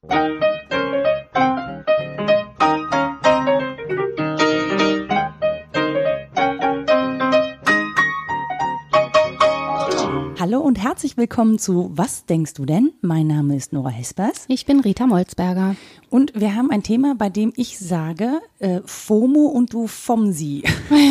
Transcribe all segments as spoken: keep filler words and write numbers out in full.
Hallo und herzlich willkommen zu Was denkst du denn? Mein Name ist Nora Hespers. Ich bin Rita Molzberger. Und wir haben ein Thema, bei dem ich sage, äh, FOMO und du FOMSI.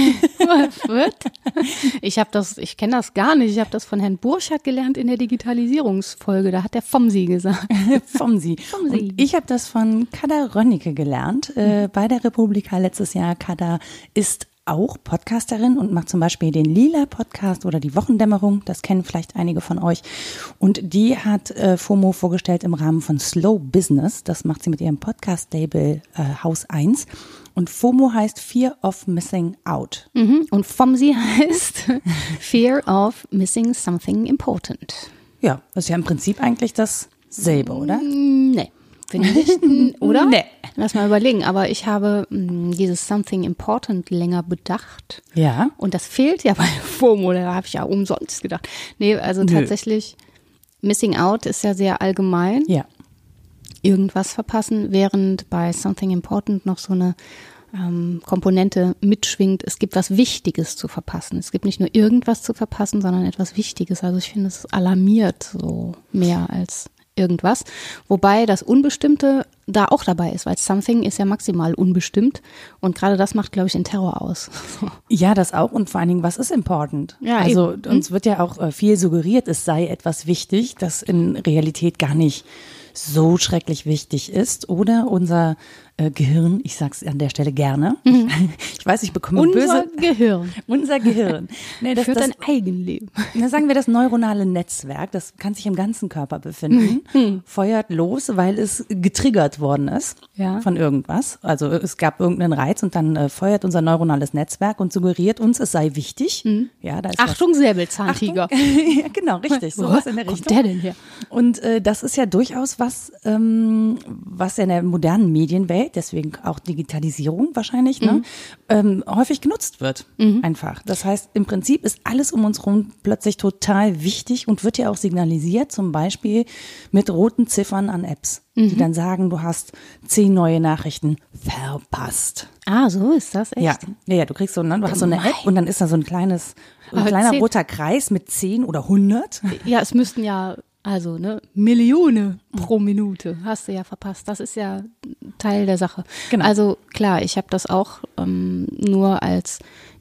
Was? Ich habe das, ich kenne das gar nicht. Ich habe das von Herrn Burchardt gelernt in der Digitalisierungsfolge. Da hat der FOMSI gesagt. FOMSI. FOMSI. Und ich habe das von Kada Rönnecke gelernt, äh, bei der Republika letztes Jahr. Kada ist auch Podcasterin und macht zum Beispiel den Lila-Podcast oder die Wochendämmerung, das kennen vielleicht einige von euch. Und die hat äh, FOMO vorgestellt im Rahmen von Slow Business. Das macht sie mit ihrem Podcast-Label äh, Haus eins. Und FOMO heißt Fear of Missing Out. Mhm. Und FOMSI heißt Fear of Missing Something Important. Ja, das ist ja im Prinzip eigentlich dasselbe, oder? Nee. Finde ich, oder? Nee. Lass mal überlegen. Aber ich habe mh, dieses Something Important länger bedacht. Ja. Und das fehlt ja bei FOMO. Da habe ich ja umsonst gedacht. Nee, also Nö. tatsächlich, Missing Out ist ja sehr allgemein. Ja. Irgendwas verpassen, während bei Something Important noch so eine ähm, Komponente mitschwingt. Es gibt was Wichtiges zu verpassen. Es gibt nicht nur irgendwas zu verpassen, sondern etwas Wichtiges. Also ich finde, es alarmiert so mehr als irgendwas, wobei das Unbestimmte da auch dabei ist, weil Something ist ja maximal unbestimmt und gerade das macht, glaube ich, den Terror aus. Ja, das auch und vor allen Dingen, was ist important? Ja, also eben. uns wird ja auch äh, viel suggeriert, es sei etwas wichtig, das in Realität gar nicht so schrecklich wichtig ist oder unser äh, Gehirn, ich sag's an der Stelle gerne, mhm. ich weiß, ich bekomme unser böse. Gehirn. Unser Gehirn. Nee, das, Führt das, ein Eigenleben. Na, sagen wir das neuronale Netzwerk, das kann sich im ganzen Körper befinden, mhm. feuert los, weil es getriggert worden ist ja. von irgendwas. Also es gab irgendeinen Reiz und dann äh, feuert unser neuronales Netzwerk und suggeriert uns, es sei wichtig. Mhm. Ja, da ist Achtung, Säbelzahntiger. Ja, genau, richtig. So was in der Wo Richtung. kommt der denn her? Und äh, das ist ja durchaus was, ähm, was in der modernen Medienwelt, deswegen auch Digitalisierung wahrscheinlich, ne, mhm. ähm, häufig genutzt wird. Mhm. Einfach. Das heißt, im Prinzip ist alles um uns herum plötzlich total wichtig und wird ja auch signalisiert, zum Beispiel mit roten Ziffern an Apps, mhm. die dann sagen, du hast zehn neue Nachrichten verpasst. Ah, so ist das, echt? Ja, ja, ja, du kriegst so, ne, du hast so eine App und dann ist da so ein kleines, ein Aber kleiner zehn roter Kreis mit zehn oder hundert. Ja, es müssten ja Also, ne, Millionen pro Minute hast du ja verpasst. Das ist ja Teil der Sache. Genau. Also klar, ich habe das auch ähm, nur als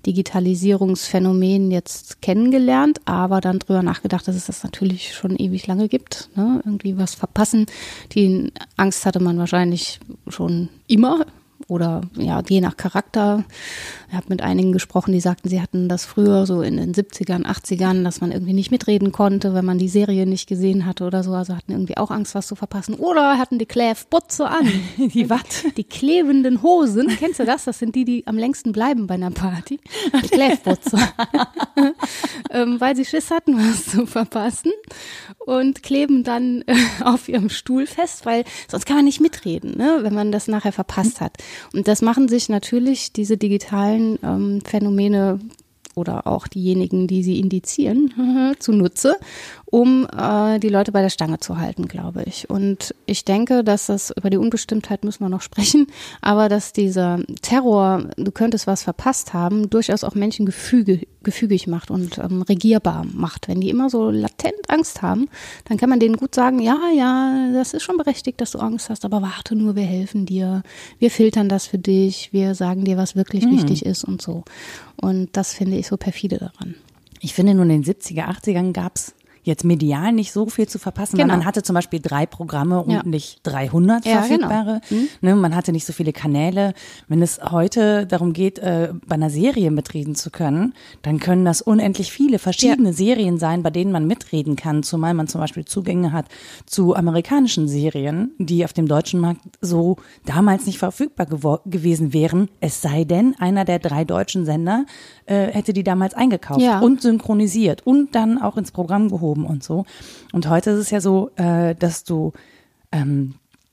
Digitalisierungsphänomen jetzt kennengelernt, aber dann drüber nachgedacht, dass es das natürlich schon ewig lange gibt. Ne? Irgendwie was verpassen. Die Angst hatte man wahrscheinlich schon immer. Oder ja, je nach Charakter. Ich habe mit einigen gesprochen, die sagten, sie hatten das früher so in den siebzigern, achtzigern, dass man irgendwie nicht mitreden konnte, wenn man die Serie nicht gesehen hatte oder so. Also hatten irgendwie auch Angst, was zu verpassen. Oder hatten die Kläfbutze an. Die was? Die klebenden Hosen. Kennst du das? Das sind die, die am längsten bleiben bei einer Party. Die Kläfbutze. ähm, weil sie Schiss hatten, was zu verpassen. Und kleben dann äh, auf ihrem Stuhl fest, weil sonst kann man nicht mitreden, ne, wenn man das nachher verpasst hat. Und das machen sich natürlich diese digitalen ähm, Phänomene oder auch diejenigen, die sie indizieren, zunutze, um äh, die Leute bei der Stange zu halten, glaube ich. Und ich denke, dass das, über die Unbestimmtheit müssen wir noch sprechen, aber dass dieser Terror, du könntest was verpasst haben, durchaus auch Menschen gefüge, gefügig macht und ähm, regierbar macht. Wenn die immer so latent Angst haben, dann kann man denen gut sagen, ja, ja, das ist schon berechtigt, dass du Angst hast, aber warte nur, wir helfen dir, wir filtern das für dich, wir sagen dir, was wirklich mhm. wichtig ist und so. Und das finde ich so perfide daran. Ich finde, nur in den siebziger, achtzigern gab's jetzt medial nicht so viel zu verpassen, genau. weil man hatte zum Beispiel drei Programme und ja. nicht dreihundert ja, verfügbare. Genau. Mhm. Ne, man hatte nicht so viele Kanäle. Wenn es heute darum geht, äh, bei einer Serie mitreden zu können, dann können das unendlich viele verschiedene ja. Serien sein, bei denen man mitreden kann, zumal man zum Beispiel Zugänge hat zu amerikanischen Serien, die auf dem deutschen Markt so damals nicht verfügbar gewo- gewesen wären, es sei denn, einer der drei deutschen Sender äh, hätte die damals eingekauft ja. und synchronisiert und dann auch ins Programm gehoben und so. Und heute ist es ja so, äh, dass du ähm,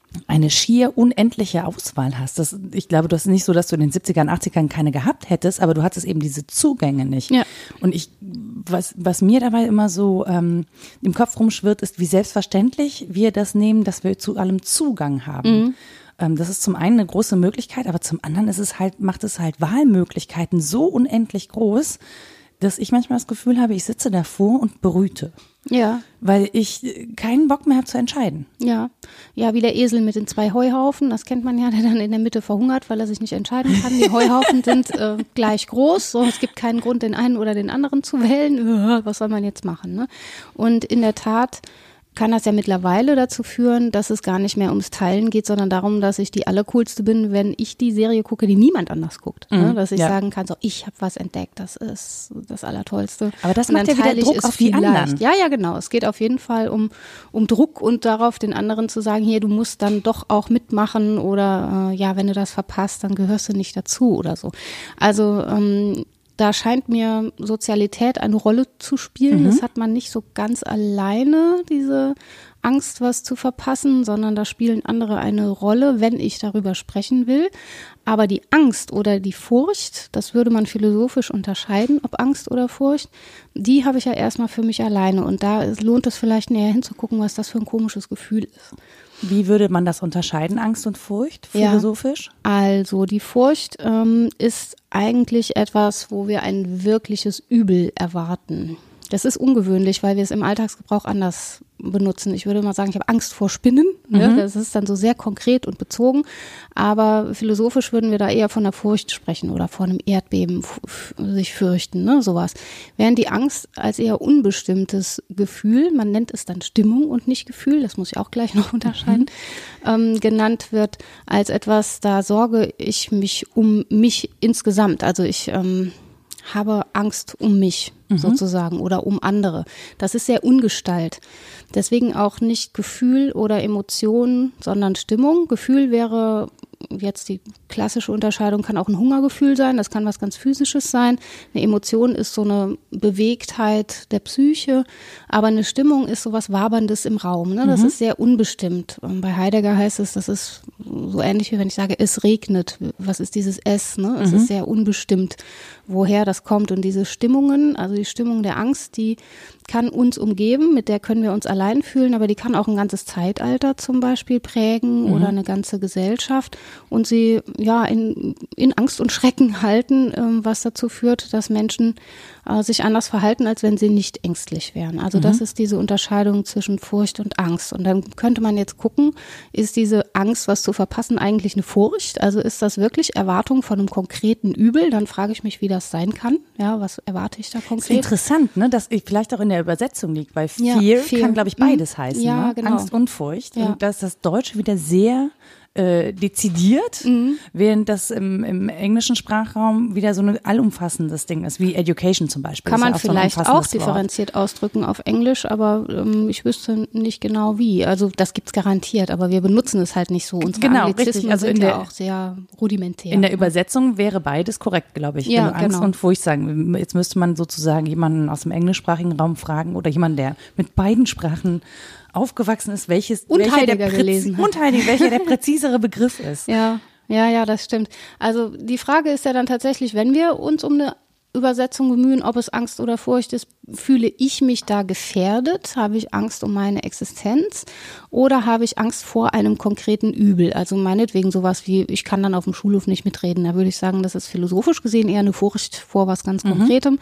eine schier unendliche Auswahl hast. Das, ich glaube, das ist nicht so, dass du in den siebzigern, achtzigern keine gehabt hättest, aber du hattest eben diese Zugänge nicht. Ja. Und ich, was, was mir dabei immer so ähm, im Kopf rumschwirrt, ist, wie selbstverständlich wir das nehmen, dass wir zu allem Zugang haben. Mhm. Ähm, das ist zum einen eine große Möglichkeit, aber zum anderen ist es halt, macht es halt Wahlmöglichkeiten so unendlich groß, dass ich manchmal das Gefühl habe, ich sitze davor und brüte. Ja. Weil ich keinen Bock mehr habe zu entscheiden. Ja. Ja, wie der Esel mit den zwei Heuhaufen, das kennt man ja, der dann in der Mitte verhungert, weil er sich nicht entscheiden kann. Die Heuhaufen sind äh, gleich groß, so, es gibt keinen Grund, den einen oder den anderen zu wählen. Was soll man jetzt machen, ne? Und in der Tat kann das ja mittlerweile dazu führen, dass es gar nicht mehr ums Teilen geht, sondern darum, dass ich die Allercoolste bin, wenn ich die Serie gucke, die niemand anders guckt. Mhm, ne? Dass ich ja. sagen kann, so, ich habe was entdeckt, das ist das Allertollste. Aber das macht ja wieder Druck auf die anderen. Ja, ja, genau. Es geht auf jeden Fall um, um Druck und darauf, den anderen zu sagen, hier, du musst dann doch auch mitmachen oder äh, ja, wenn du das verpasst, dann gehörst du nicht dazu oder so. Also ähm, da scheint mir Sozialität eine Rolle zu spielen. Mhm. Das hat man nicht so ganz alleine, diese Angst, was zu verpassen, sondern da spielen andere eine Rolle, wenn ich darüber sprechen will. Aber die Angst oder die Furcht, das würde man philosophisch unterscheiden, ob Angst oder Furcht, die habe ich ja erstmal für mich alleine. Und da lohnt es vielleicht näher hinzugucken, was das für ein komisches Gefühl ist. Wie würde man das unterscheiden, Angst und Furcht, philosophisch? Ja, also die Furcht ähm, ist eigentlich etwas, wo wir ein wirkliches Übel erwarten. Das ist ungewöhnlich, weil wir es im Alltagsgebrauch anders benutzen. Ich würde mal sagen, ich habe Angst vor Spinnen. Mhm. Ne? Das ist dann so sehr konkret und bezogen. Aber philosophisch würden wir da eher von der Furcht sprechen oder vor einem Erdbeben f- sich fürchten, ne? Sowas. Während die Angst als eher unbestimmtes Gefühl, man nennt es dann Stimmung und nicht Gefühl, das muss ich auch gleich noch unterscheiden, mhm. ähm, genannt wird als etwas, da sorge ich mich um mich insgesamt. Also ich ähm, habe Angst um mich mhm. sozusagen oder um andere. Das ist sehr Ungestalt. Deswegen auch nicht Gefühl oder Emotion, sondern Stimmung. Gefühl wäre jetzt die klassische Unterscheidung, kann auch ein Hungergefühl sein, das kann was ganz Physisches sein. Eine Emotion ist so eine Bewegtheit der Psyche, aber eine Stimmung ist so was Waberndes im Raum. Ne? Das mhm. ist sehr unbestimmt. Und bei Heidegger heißt es, das ist so ähnlich wie wenn ich sage, es regnet. Was ist dieses Es? Ne? Es mhm. ist sehr unbestimmt, woher das kommt. Und diese Stimmungen, also die Stimmung der Angst, die kann uns umgeben, mit der können wir uns allein fühlen, aber die kann auch ein ganzes Zeitalter zum Beispiel prägen mhm. oder eine ganze Gesellschaft und sie ja in, in Angst und Schrecken halten, ähm, was dazu führt, dass Menschen äh, sich anders verhalten, als wenn sie nicht ängstlich wären. Also mhm. das ist diese Unterscheidung zwischen Furcht und Angst. Und dann könnte man jetzt gucken, ist diese Angst, was zu verpassen, eigentlich eine Furcht? Also ist das wirklich Erwartung von einem konkreten Übel? Dann frage ich mich, wie das sein kann. Ja, was erwarte ich da konkret? Das ist interessant, ne, dass ich vielleicht auch in der Übersetzung liegt, weil Fear, ja, Fear. kann, glaube ich, beides mhm. heißen. Ja, ne? genau. Angst und Furcht. Ja. Und dass das Deutsche wieder sehr äh, dezidiert, mhm. während das im, im englischen Sprachraum wieder so ein allumfassendes Ding ist, wie Education zum Beispiel. Kann man auch vielleicht so auch differenziert Wort. ausdrücken auf Englisch, aber ähm, ich wüsste nicht genau wie. Also das gibt's garantiert, aber wir benutzen es halt nicht so. Unsere genau, Anglizismen richtig. Also sind in der, ja auch sehr rudimentär. In der Übersetzung wäre beides korrekt, glaube ich. Ja, wenn du Angst genau. und Furcht sagen. Jetzt müsste man sozusagen jemanden aus dem englischsprachigen Raum fragen oder jemanden, der mit beiden Sprachen aufgewachsen ist, welches und welcher Heidegger der Präzi- gelesen hat. und Heidegger, welcher der präzisere Begriff ist. Ja, ja, ja, das stimmt. Also die Frage ist ja dann tatsächlich, wenn wir uns um eine Übersetzung bemühen, ob es Angst oder Furcht ist, fühle ich mich da gefährdet? Habe ich Angst um meine Existenz? Oder habe ich Angst vor einem konkreten Übel? Also meinetwegen sowas wie, ich kann dann auf dem Schulhof nicht mitreden. Da würde ich sagen, das ist philosophisch gesehen eher eine Furcht vor was ganz mhm. Konkretem,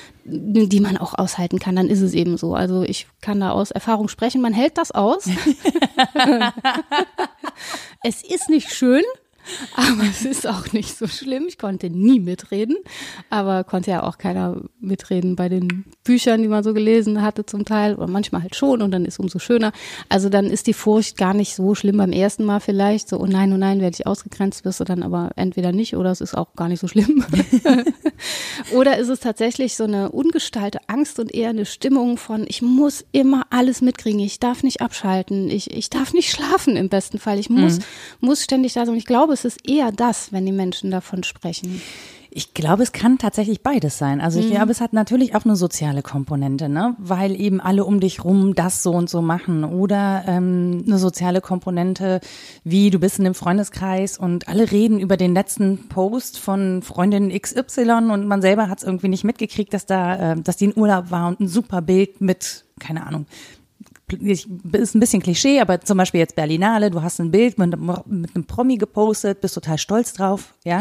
die man auch aushalten kann, dann ist es eben so. Also ich kann da aus Erfahrung sprechen, man hält das aus. Es ist nicht schön, aber es ist auch nicht so schlimm. Ich konnte nie mitreden, aber konnte ja auch keiner mitreden bei den Büchern, die man so gelesen hatte zum Teil, oder manchmal halt schon und dann ist es umso schöner. Also dann ist die Furcht gar nicht so schlimm beim ersten Mal vielleicht, so oh nein, oh nein, werde ich ausgegrenzt, wirst du dann aber entweder nicht oder es ist auch gar nicht so schlimm. Oder ist es tatsächlich so eine ungestallte Angst und eher eine Stimmung von, ich muss immer alles mitkriegen, ich darf nicht abschalten, ich, ich darf nicht schlafen im besten Fall, ich muss, mhm. muss ständig da sein. Und ich glaube, es ist eher das, wenn die Menschen davon sprechen. Ich glaube, es kann tatsächlich beides sein. Also ich Mhm. glaube, es hat natürlich auch eine soziale Komponente, ne? Weil eben alle um dich rum das so und so machen. Oder ähm, eine soziale Komponente, wie du bist in einem Freundeskreis und alle reden über den letzten Post von Freundin X Y und man selber hat es irgendwie nicht mitgekriegt, dass da, äh, dass die in Urlaub war und ein super Bild mit, keine Ahnung, ich, ist ein bisschen Klischee, aber zum Beispiel jetzt Berlinale, du hast ein Bild mit, mit einem Promi gepostet, bist total stolz drauf, ja?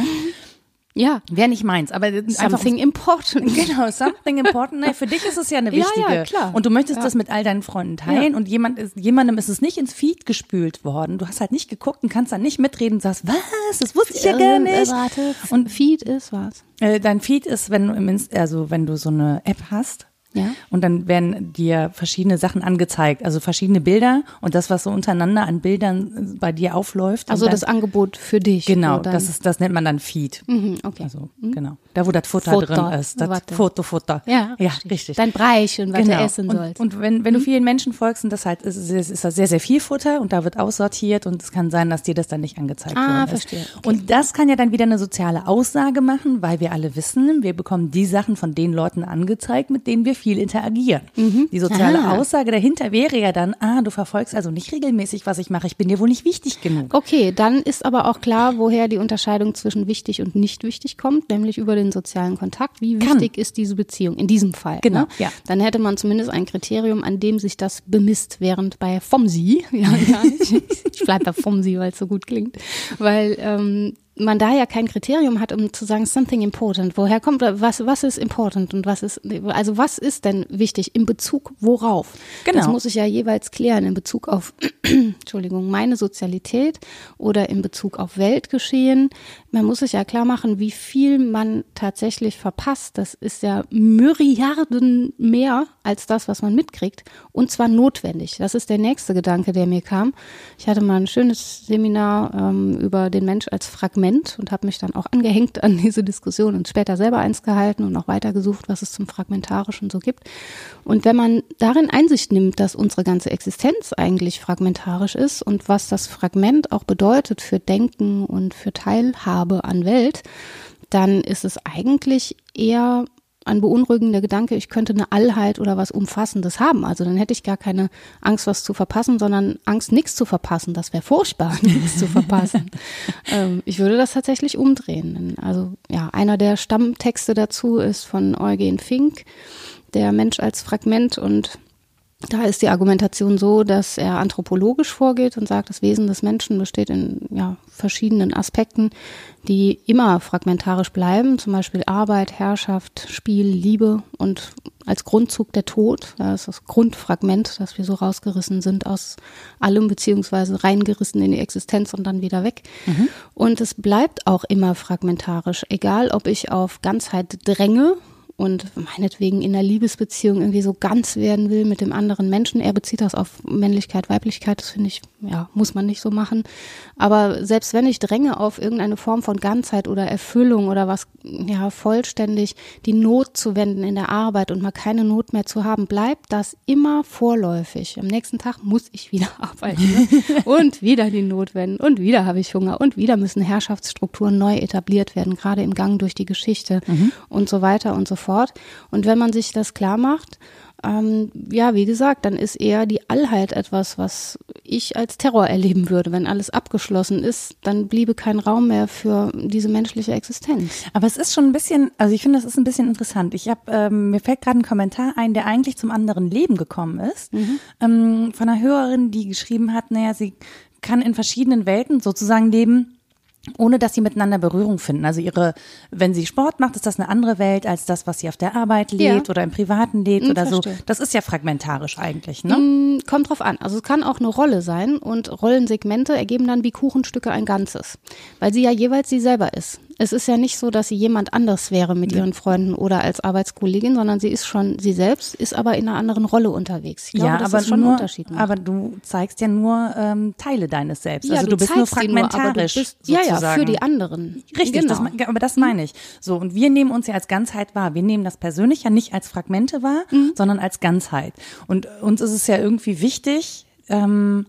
Ja. Wäre nicht meins, aber einfach Something important. Genau, something important. Nee, für dich ist es ja eine Ja, wichtige. ja, klar. Und du möchtest Ja. das mit all deinen Freunden teilen Ja. und jemand ist, jemandem ist es nicht ins Feed gespült worden. Du hast halt nicht geguckt und kannst dann nicht mitreden und sagst, was, das wusste ich ja gar nicht. Äh, warte, Und Feed ist was? äh, dein Feed ist, wenn du im Inst- also wenn du so eine App hast. Ja. Und dann werden dir verschiedene Sachen angezeigt, also verschiedene Bilder und das, was so untereinander an Bildern bei dir aufläuft. Also und dann, das Angebot für dich. Genau, wo dann- das ist, das nennt man dann Feed. Mhm, okay. Also, genau. Da, wo das Futter, Futter, drin ist. Das warte. Foto, Futter. Ja, ja richtig. richtig. Dein Breichen, was Genau. du essen und, sollst. Und wenn, wenn du vielen Menschen folgst, und das halt, ist, ist, ist das sehr, sehr viel Futter und da wird aussortiert und es kann sein, dass dir das dann nicht angezeigt Ah, worden ist. verstehe. Okay. Und das kann ja dann wieder eine soziale Aussage machen, weil wir alle wissen, wir bekommen die Sachen von den Leuten angezeigt, mit denen wir viel interagieren. Die soziale Ah. Aussage dahinter wäre ja dann, ah, du verfolgst also nicht regelmäßig, was ich mache, ich bin dir wohl nicht wichtig genug. Okay, dann ist aber auch klar, woher die Unterscheidung zwischen wichtig und nicht wichtig kommt, nämlich über den sozialen Kontakt. Wie Kann. wichtig ist diese Beziehung in diesem Fall? Genau, ne? ja. Dann hätte man zumindest ein Kriterium, an dem sich das bemisst, während bei FOMSI, ja, gar nicht. Ich bleibe bei FOMSI, weil es so gut klingt, weil ähm, man da ja kein Kriterium hat, um zu sagen, something important. Woher kommt, was, was ist important und was ist, also was ist denn wichtig in Bezug worauf? Genau. Das muss ich ja jeweils klären in Bezug auf, Entschuldigung, meine Sozialität oder in Bezug auf Weltgeschehen. Man muss sich ja klar machen, wie viel man tatsächlich verpasst. Das ist ja Myriarden mehr als das, was man mitkriegt. Und zwar notwendig. Das ist der nächste Gedanke, der mir kam. Ich hatte mal ein schönes Seminar ähm, über den Mensch als Fragment und habe mich dann auch angehängt an diese Diskussion und später selber eins gehalten und auch weitergesucht, was es zum Fragmentarischen so gibt. Und wenn man darin Einsicht nimmt, dass unsere ganze Existenz eigentlich fragmentarisch ist und was das Fragment auch bedeutet für Denken und für Teilhabe an Welt, dann ist es eigentlich eher ein beunruhigender Gedanke, ich könnte eine Allheit oder was Umfassendes haben. Also dann hätte ich gar keine Angst, was zu verpassen, sondern Angst, nichts zu verpassen. Das wäre furchtbar, nichts zu verpassen. ähm, ich würde das tatsächlich umdrehen. Also ja, einer der Stammtexte dazu ist von Eugen Fink, der Mensch als Fragment, und da ist die Argumentation so, dass er anthropologisch vorgeht und sagt, das Wesen des Menschen besteht in ja, verschiedenen Aspekten, die immer fragmentarisch bleiben, zum Beispiel Arbeit, Herrschaft, Spiel, Liebe und als Grundzug der Tod. Das ist das Grundfragment, dass wir so rausgerissen sind aus allem, beziehungsweise reingerissen in die Existenz und dann wieder weg. Mhm. Und es bleibt auch immer fragmentarisch, egal ob ich auf Ganzheit dränge und meinetwegen in einer Liebesbeziehung irgendwie so ganz werden will mit dem anderen Menschen. Er bezieht das auf Männlichkeit, Weiblichkeit, das finde ich, ja, muss man nicht so machen. Aber selbst wenn ich dränge auf irgendeine Form von Ganzheit oder Erfüllung oder was, ja, vollständig die Not zu wenden in der Arbeit und mal keine Not mehr zu haben, bleibt das immer vorläufig. Am nächsten Tag muss ich wieder arbeiten, ne? Und wieder die Not wenden und wieder habe ich Hunger und wieder müssen Herrschaftsstrukturen neu etabliert werden, gerade im Gang durch die Geschichte mhm. und so weiter und so fort. Und wenn man sich das klar macht, ähm, ja, wie gesagt, dann ist eher die Allheit etwas, was ich als Terror erleben würde. Wenn alles abgeschlossen ist, dann bliebe kein Raum mehr für diese menschliche Existenz. Aber es ist schon ein bisschen, also ich finde, das ist ein bisschen interessant. Ich habe, ähm, mir fällt gerade ein Kommentar ein, der eigentlich zum anderen Leben gekommen ist, mhm. ähm, von einer Hörerin, die geschrieben hat, naja, sie kann in verschiedenen Welten sozusagen leben, ohne dass sie miteinander Berührung finden. Also ihre, wenn sie Sport macht, ist das eine andere Welt als das, was sie auf der Arbeit lebt ja. oder im Privaten lebt hm, oder verstehe. so. Das ist ja fragmentarisch eigentlich, ne? Kommt drauf an. Also es kann auch eine Rolle sein und Rollensegmente ergeben dann wie Kuchenstücke ein Ganzes, weil sie ja jeweils sie selber ist. Es ist ja nicht so, dass sie jemand anders wäre mit ihren Freunden oder als Arbeitskollegin, sondern sie ist schon sie selbst, ist aber in einer anderen Rolle unterwegs. Ich glaube, ja, das aber ist schon nur, ein Unterschied macht. Aber du zeigst ja nur ähm, Teile deines Selbst. Ja, also du, du bist nur fragmentarisch. Nur, du bist, sozusagen. Ja, ja, für die anderen. Richtig, genau. das, aber das meine ich. So, und wir nehmen uns ja als Ganzheit wahr. Wir nehmen das persönlich ja nicht als Fragmente wahr, mhm. sondern als Ganzheit. Und uns ist es ja irgendwie wichtig, ähm,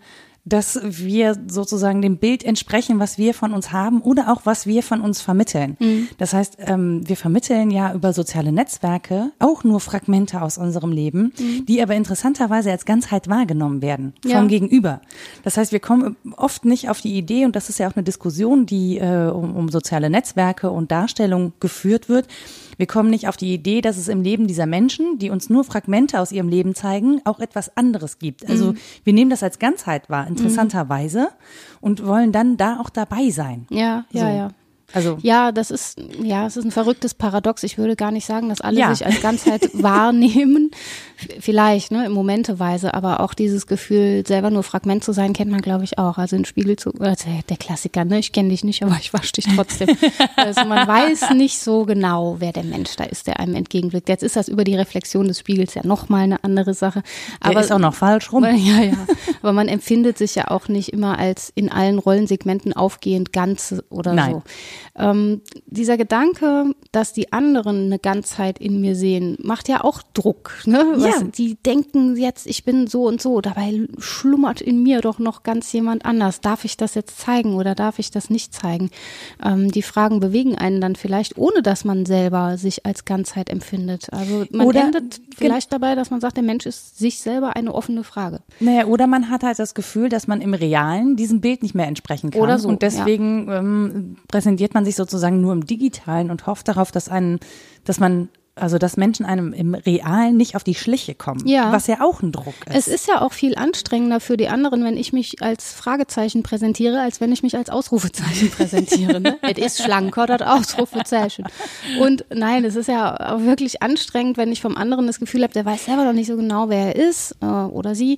dass wir sozusagen dem Bild entsprechen, was wir von uns haben oder auch was wir von uns vermitteln. Mhm. Das heißt, ähm, wir vermitteln ja über soziale Netzwerke auch nur Fragmente aus unserem Leben, mhm. die aber interessanterweise als Ganzheit wahrgenommen werden vom ja. Gegenüber. Das heißt, wir kommen oft nicht auf die Idee, und das ist ja auch eine Diskussion, die äh, um, um soziale Netzwerke und Darstellung geführt wird. Wir kommen nicht auf die Idee, dass es im Leben dieser Menschen, die uns nur Fragmente aus ihrem Leben zeigen, auch etwas anderes gibt. Also mhm. wir nehmen das als Ganzheit wahr, interessanterweise, mhm. und wollen dann da auch dabei sein. Ja, ja, so. ja. Also ja, das ist ja, es ist ein verrücktes Paradox. Ich würde gar nicht sagen, dass alle ja. sich als Ganzheit wahrnehmen. Vielleicht, ne, in Momenteweise, aber auch dieses Gefühl, selber nur Fragment zu sein, kennt man, glaube ich, auch. Also in Spiegel zu, also der Klassiker, ne, ich kenne dich nicht, aber ich wasche dich trotzdem. Also man weiß nicht so genau, wer der Mensch da ist, der einem entgegenblickt. Jetzt ist das über die Reflexion des Spiegels ja nochmal eine andere Sache. Aber der ist auch noch falsch rum. Ja, ja. Aber man empfindet sich ja auch nicht immer als in allen Rollensegmenten aufgehend Ganze oder Nein. so. Ähm, dieser Gedanke, dass die anderen eine Ganzheit in mir sehen, macht ja auch Druck, ne? Was, ja. Die denken jetzt, ich bin so und so, dabei schlummert in mir doch noch ganz jemand anders. Darf ich das jetzt zeigen oder darf ich das nicht zeigen? Ähm, die Fragen bewegen einen dann vielleicht, ohne dass man selber sich als Ganzheit empfindet. Also man oder endet vielleicht dabei, dass man sagt, der Mensch ist sich selber eine offene Frage. Naja, oder man hat halt das Gefühl, dass man im Realen diesem Bild nicht mehr entsprechen kann. Oder so, und deswegen ja. ähm, präsentiert man sich sozusagen nur im Digitalen und hofft darauf, dass einen, dass man, also dass Menschen einem im Realen nicht auf die Schliche kommen, ja. was ja auch ein Druck ist. Es ist ja auch viel anstrengender für die anderen, wenn ich mich als Fragezeichen präsentiere, als wenn ich mich als Ausrufezeichen präsentiere. Ne? Es ist schlanker, das Ausrufezeichen. Und nein, es ist ja auch wirklich anstrengend, wenn ich vom anderen das Gefühl habe, der weiß selber noch nicht so genau, wer er ist äh, oder sie.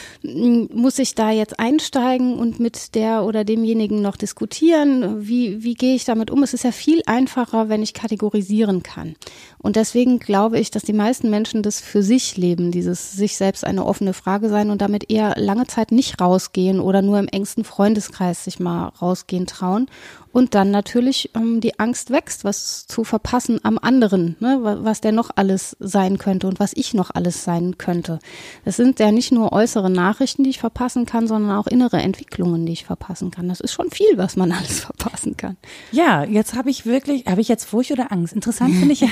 Muss ich da jetzt einsteigen und mit der oder demjenigen noch diskutieren? Wie, wie gehe ich damit um? Es ist ja viel einfacher, wenn ich kategorisieren kann. Und deswegen glaube ich, dass die meisten Menschen das für sich leben, dieses sich selbst eine offene Frage sein und damit eher lange Zeit nicht rausgehen oder nur im engsten Freundeskreis sich mal rausgehen trauen. Und dann natürlich ähm, die Angst wächst, was zu verpassen am anderen, ne? Was der noch alles sein könnte und was ich noch alles sein könnte. Es sind ja nicht nur äußere Nachrichten, die ich verpassen kann, sondern auch innere Entwicklungen, die ich verpassen kann. Das ist schon viel, was man alles verpassen kann. Ja, jetzt habe ich wirklich, habe ich jetzt Furcht oder Angst? Interessant finde ich ja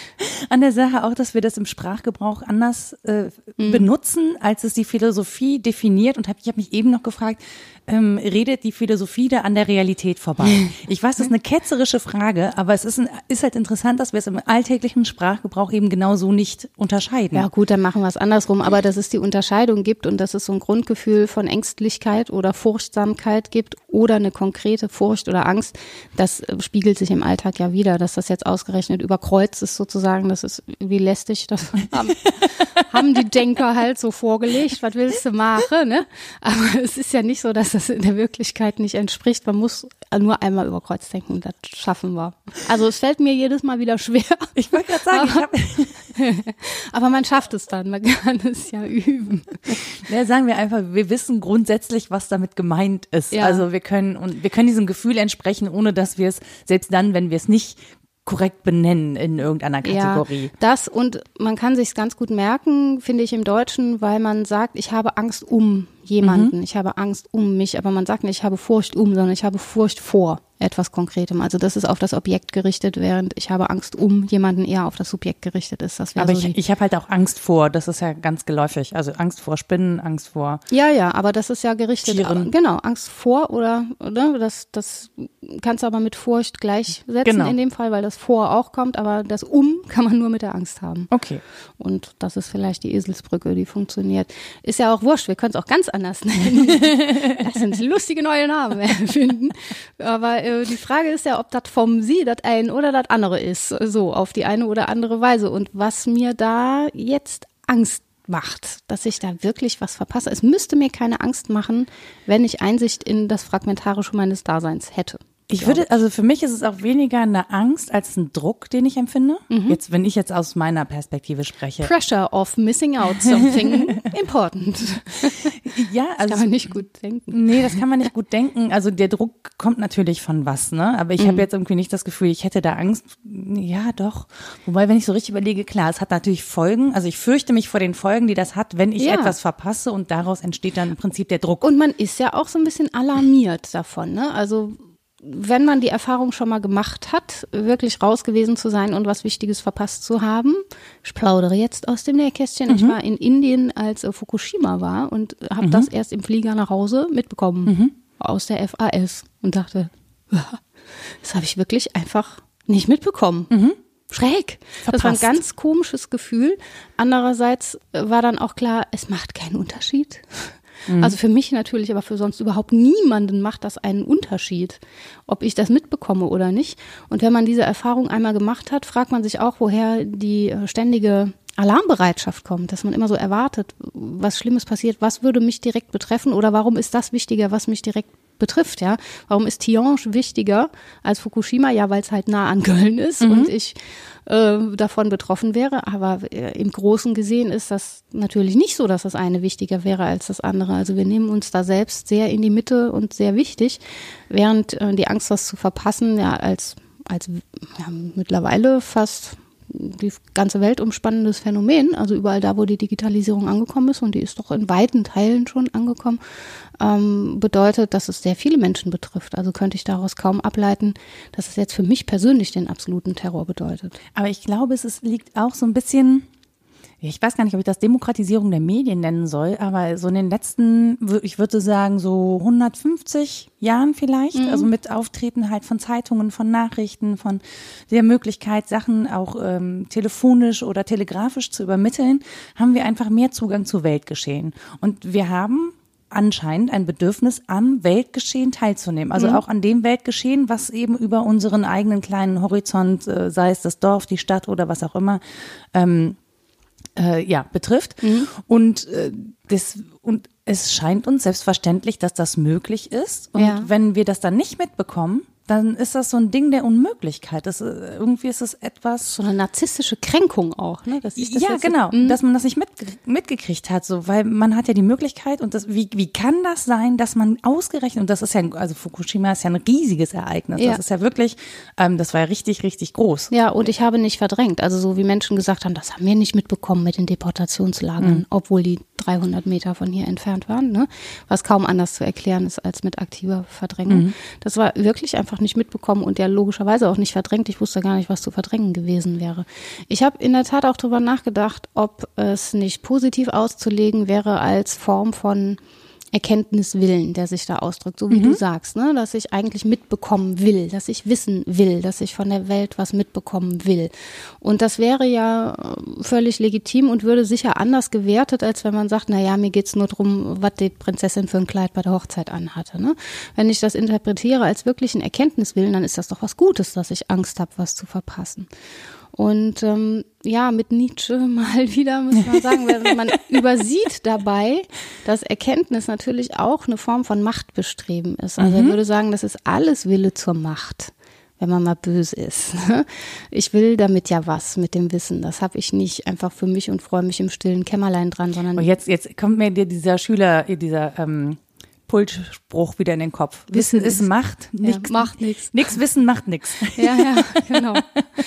an der Sache auch, dass wir das im Sprachgebrauch anders äh, mhm. benutzen, als es die Philosophie definiert. Und hab, ich habe mich eben noch gefragt, ähm, redet die Philosophie da an der Realität vorbei? Ich weiß, das ist eine ketzerische Frage, aber es ist, ein, ist halt interessant, dass wir es im alltäglichen Sprachgebrauch eben genau so nicht unterscheiden. Ja gut, dann machen wir es andersrum, aber dass es die Unterscheidung gibt und dass es so ein Grundgefühl von Ängstlichkeit oder Furchtsamkeit gibt oder eine konkrete Furcht oder Angst, das spiegelt sich im Alltag ja wieder, dass das jetzt ausgerechnet überkreuzt ist sozusagen, das ist wie lästig, das haben, haben die Denker halt so vorgelegt, was willst du machen, ne? Aber es ist ja nicht so, dass das in der Wirklichkeit nicht entspricht, man muss nur einmal über Kreuz denken, das schaffen wir. Also es fällt mir jedes Mal wieder schwer. Ich wollte gerade sagen, aber, ich hab aber man schafft es dann, man kann es ja üben. Ja, sagen wir einfach, wir wissen grundsätzlich, was damit gemeint ist. Ja. Also wir können und wir können diesem Gefühl entsprechen, ohne dass wir es, selbst dann, wenn wir es nicht korrekt benennen in irgendeiner Kategorie. Ja, das und man kann sich's ganz gut merken, finde ich im Deutschen, weil man sagt, ich habe Angst um jemanden, mhm. ich habe Angst um mich, aber man sagt nicht, ich habe Furcht um, sondern ich habe Furcht vor etwas Konkretem. Also das ist auf das Objekt gerichtet, während ich habe Angst um jemanden eher auf das Subjekt gerichtet ist. Das aber so ich, ich habe halt auch Angst vor, das ist ja ganz geläufig, also Angst vor Spinnen, Angst vor Ja, ja, aber das ist ja gerichtet. Tieren. Genau, Angst vor oder, oder das, das kannst du aber mit Furcht gleichsetzen genau. in dem Fall, weil das vor auch kommt, aber das um kann man nur mit der Angst haben. Okay. Und das ist vielleicht die Eselsbrücke, die funktioniert. Ist ja auch wurscht, wir können es auch ganz anders nennen. Das sind lustige neue Namen erfinden. Aber äh, die Frage ist ja, ob das vom Sie das ein oder das andere ist. So, auf die eine oder andere Weise. Und was mir da jetzt Angst macht, dass ich da wirklich was verpasse. Es müsste mir keine Angst machen, wenn ich Einsicht in das Fragmentarische meines Daseins hätte. Ich würde, also für mich ist es auch weniger eine Angst als ein Druck, den ich empfinde. Mhm. Jetzt, wenn ich jetzt aus meiner Perspektive spreche. Pressure of missing out something important. Ja, also. Das kann man nicht gut denken. Nee, das kann man nicht gut denken. Also der Druck kommt natürlich von was, ne? Aber ich mhm. habe jetzt irgendwie nicht das Gefühl, ich hätte da Angst. Ja, doch. Wobei, wenn ich so richtig überlege, klar, es hat natürlich Folgen. Also ich fürchte mich vor den Folgen, die das hat, wenn ich ja. etwas verpasse und daraus entsteht dann im Prinzip der Druck. Und man ist ja auch so ein bisschen alarmiert davon, ne? Also wenn man die Erfahrung schon mal gemacht hat, wirklich raus gewesen zu sein und was Wichtiges verpasst zu haben, ich plaudere jetzt aus dem Nähkästchen, mhm. ich war in Indien, als äh, Fukushima war und habe mhm. das erst im Flieger nach Hause mitbekommen mhm. aus der F A S und dachte, das habe ich wirklich einfach nicht mitbekommen. Mhm. Schräg. Verpasst. Das war ein ganz komisches Gefühl. Andererseits war dann auch klar, es macht keinen Unterschied. Also für mich natürlich, aber für sonst überhaupt niemanden macht das einen Unterschied, ob ich das mitbekomme oder nicht. Und wenn man diese Erfahrung einmal gemacht hat, fragt man sich auch, woher die ständige Alarmbereitschaft kommt, dass man immer so erwartet, was Schlimmes passiert, was würde mich direkt betreffen oder warum ist das wichtiger, was mich direkt betrifft, ja. Warum ist Tihange wichtiger als Fukushima? Ja, weil es halt nah an Köln ist mhm. und ich äh, davon betroffen wäre. Aber äh, im Großen gesehen ist das natürlich nicht so, dass das eine wichtiger wäre als das andere. Also wir nehmen uns da selbst sehr in die Mitte und sehr wichtig, während äh, die Angst, was zu verpassen, ja als, als ja, mittlerweile fast die ganze Welt umspannendes Phänomen, also überall da, wo die Digitalisierung angekommen ist, und die ist doch in weiten Teilen schon angekommen, ähm, bedeutet, dass es sehr viele Menschen betrifft. Also könnte ich daraus kaum ableiten, dass es jetzt für mich persönlich den absoluten Terror bedeutet. Aber ich glaube, es ist, liegt auch so ein bisschen, ich weiß gar nicht, ob ich das Demokratisierung der Medien nennen soll, aber so in den letzten, ich würde sagen, so hundertfünfzig Jahren vielleicht, mhm. also mit Auftreten halt von Zeitungen, von Nachrichten, von der Möglichkeit, Sachen auch ähm, telefonisch oder telegrafisch zu übermitteln, haben wir einfach mehr Zugang zu Weltgeschehen. Und wir haben anscheinend ein Bedürfnis, am Weltgeschehen teilzunehmen. Also mhm. auch an dem Weltgeschehen, was eben über unseren eigenen kleinen Horizont, äh, sei es das Dorf, die Stadt oder was auch immer, ähm, Äh, ja, betrifft. Mhm. Und, äh, das, und es scheint uns selbstverständlich, dass das möglich ist. Und ja. wenn wir das dann nicht mitbekommen, dann ist das so ein Ding der Unmöglichkeit. Das, irgendwie ist es etwas... So eine narzisstische Kränkung auch, ne? Dass ich das ja, genau. So, dass man das nicht mit, mitgekriegt hat, so, weil man hat ja die Möglichkeit, und das, wie, wie kann das sein, dass man ausgerechnet, und das ist ja, also Fukushima ist ja ein riesiges Ereignis. Ja. Das ist ja wirklich, ähm, das war ja richtig, richtig groß. Ja, und ich habe nicht verdrängt. Also so wie Menschen gesagt haben, das haben wir nicht mitbekommen mit den Deportationslagern, mhm. obwohl die dreihundert Meter von hier entfernt waren, ne? Was kaum anders zu erklären ist als mit aktiver Verdrängung. Mhm. Das war wirklich einfach nicht mitbekommen und ja logischerweise auch nicht verdrängt. Ich wusste gar nicht, was zu verdrängen gewesen wäre. Ich habe in der Tat auch drüber nachgedacht, ob es nicht positiv auszulegen wäre als Form von Erkenntniswillen, der sich da ausdrückt, so wie mhm. du sagst, ne, dass ich eigentlich mitbekommen will, dass ich wissen will, dass ich von der Welt was mitbekommen will. Und das wäre ja völlig legitim und würde sicher anders gewertet, als wenn man sagt, na ja, mir geht's nur drum, was die Prinzessin für ein Kleid bei der Hochzeit anhatte, ne? Wenn ich das interpretiere als wirklichen Erkenntniswillen, dann ist das doch was Gutes, dass ich Angst habe, was zu verpassen. Und ähm, ja, mit Nietzsche mal wieder, muss man sagen, man übersieht dabei, dass Erkenntnis natürlich auch eine Form von Machtbestreben ist. Also mhm. er würde sagen, das ist alles Wille zur Macht, wenn man mal böse ist. Ich will damit ja was mit dem Wissen. Das habe ich nicht einfach für mich und freue mich im stillen Kämmerlein dran, sondern... Und jetzt, jetzt kommt mir dir dieser Schüler, dieser... Ähm Pulsspruch wieder in den Kopf. Wissen, Wissen ist Macht, nix, ja, macht nichts. Nix Wissen macht nichts. Ja, ja, genau.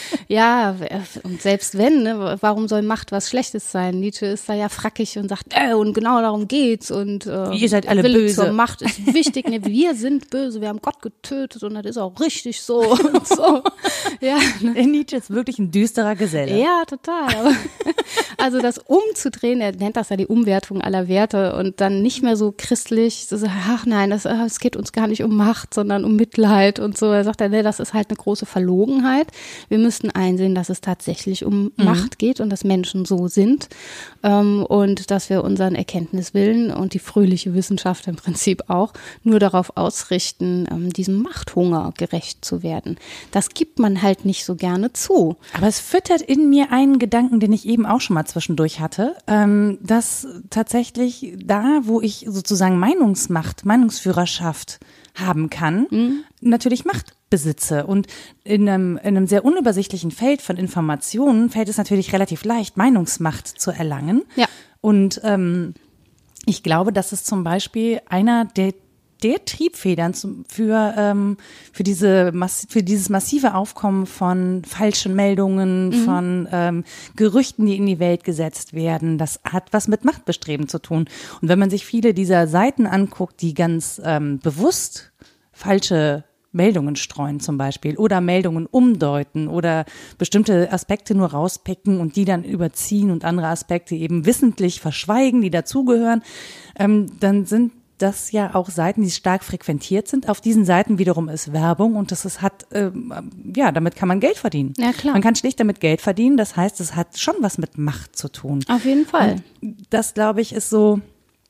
Ja, und selbst wenn, ne, warum soll Macht was Schlechtes sein? Nietzsche ist da ja frackig und sagt, äh, und genau darum geht's und äh, ihr seid alle Wille böse. Zur Macht ist wichtig. Ne, wir sind böse, wir haben Gott getötet und das ist auch richtig so und so. Ja, ne? Nietzsche ist wirklich ein düsterer Geselle. Ja, total. Aber, also das umzudrehen, er nennt das ja die Umwertung aller Werte und dann nicht mehr so christlich, so ach nein, das, es geht uns gar nicht um Macht, sondern um Mitleid und so. Er sagt, nee, das ist halt eine große Verlogenheit. Wir müssten einsehen, dass es tatsächlich um mhm. Macht geht und dass Menschen so sind ähm, und dass wir unseren Erkenntniswillen und die fröhliche Wissenschaft im Prinzip auch nur darauf ausrichten, ähm, diesem Machthunger gerecht zu werden. Das gibt man halt nicht so gerne zu. Aber es füttert in mir einen Gedanken, den ich eben auch schon mal zwischendurch hatte, ähm, dass tatsächlich da, wo ich sozusagen Meinungsmacht, Meinungsführerschaft haben kann, mhm. natürlich Macht besitze. Und in einem, in einem sehr unübersichtlichen Feld von Informationen fällt es natürlich relativ leicht, Meinungsmacht zu erlangen. Ja. Und ähm, ich glaube, dass es zum Beispiel einer der der Triebfedern zum, für ähm, für diese Mass- für dieses massive Aufkommen von falschen Meldungen, mhm. von ähm, Gerüchten, die in die Welt gesetzt werden, das hat was mit Machtbestreben zu tun. Und wenn man sich viele dieser Seiten anguckt, die ganz ähm, bewusst falsche Meldungen streuen zum Beispiel oder Meldungen umdeuten oder bestimmte Aspekte nur rauspicken und die dann überziehen und andere Aspekte eben wissentlich verschweigen, die dazugehören, ähm, dann sind das ja auch Seiten, die stark frequentiert sind. Auf diesen Seiten wiederum ist Werbung und das ist, hat, ähm, ja, damit kann man Geld verdienen. Ja, klar. Man kann schlicht damit Geld verdienen. Das heißt, es hat schon was mit Macht zu tun. Auf jeden Fall. Und das, glaube ich, ist so,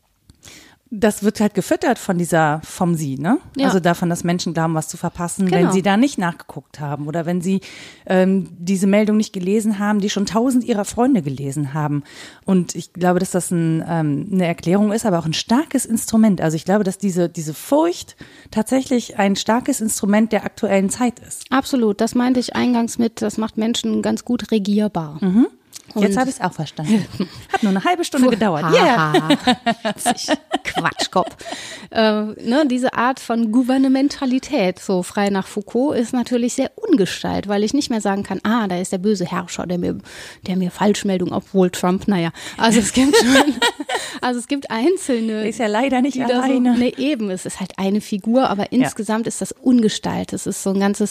das wird halt gefüttert von dieser, vom Sie, ne? Ja. Also davon, dass Menschen glauben, was zu verpassen, Genau. wenn sie da nicht nachgeguckt haben oder wenn sie ähm, diese Meldung nicht gelesen haben, die schon tausend ihrer Freunde gelesen haben. Und ich glaube, dass das ein, ähm, eine Erklärung ist, aber auch ein starkes Instrument. Also ich glaube, dass diese, diese Furcht tatsächlich ein starkes Instrument der aktuellen Zeit ist. Absolut, das meinte ich eingangs mit, das macht Menschen ganz gut regierbar. Mhm. Jetzt habe ich es auch verstanden. Hat nur eine halbe Stunde gedauert. Ja, yeah. Quatschkopf. Äh, ne, diese Art von Gouvernementalität, so frei nach Foucault, ist natürlich sehr ungestalt, weil ich nicht mehr sagen kann, ah, da ist der böse Herrscher, der mir, der mir Falschmeldung, obwohl Trump, naja, also es gibt schon, also es gibt einzelne. Ist ja leider nicht alleine. So, ne, eben, es ist halt eine Figur, aber insgesamt ja. ist das ungestalt. Es ist so ein ganzes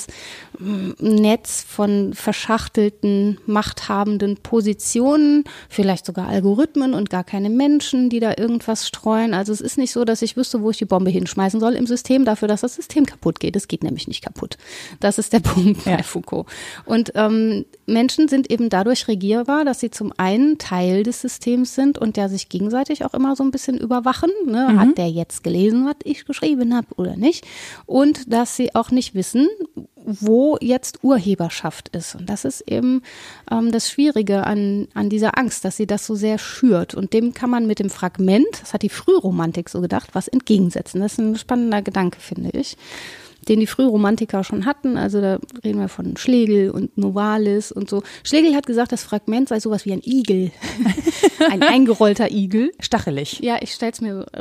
Netz von verschachtelten, machthabenden Positionen, vielleicht sogar Algorithmen und gar keine Menschen, die da irgendwas streuen. Also es ist nicht so, dass ich wüsste, wo ich die Bombe hinschmeißen soll im System, dafür, dass das System kaputt geht. Es geht nämlich nicht kaputt. Das ist der Punkt bei ja. Foucault. Und ähm, Menschen sind eben dadurch regierbar, dass sie zum einen Teil des Systems sind und ja sich gegenseitig auch immer so ein bisschen überwachen. Ne? Mhm. Hat der jetzt gelesen, was ich geschrieben habe oder nicht? Und dass sie auch nicht wissen, wo jetzt Urheberschaft ist. Und das ist eben ähm, das Schwierige an, an dieser Angst, dass sie das so sehr schürt. Und dem kann man mit dem Fragment, das hat die Frühromantik so gedacht, was entgegensetzen. Das ist ein spannender Gedanke, finde ich, den die Frühromantiker schon hatten. Also da reden wir von Schlegel und Novalis und so. Schlegel hat gesagt, das Fragment sei sowas wie ein Igel. Ein eingerollter Igel. Stachelig. Ja, ich stell's mir so...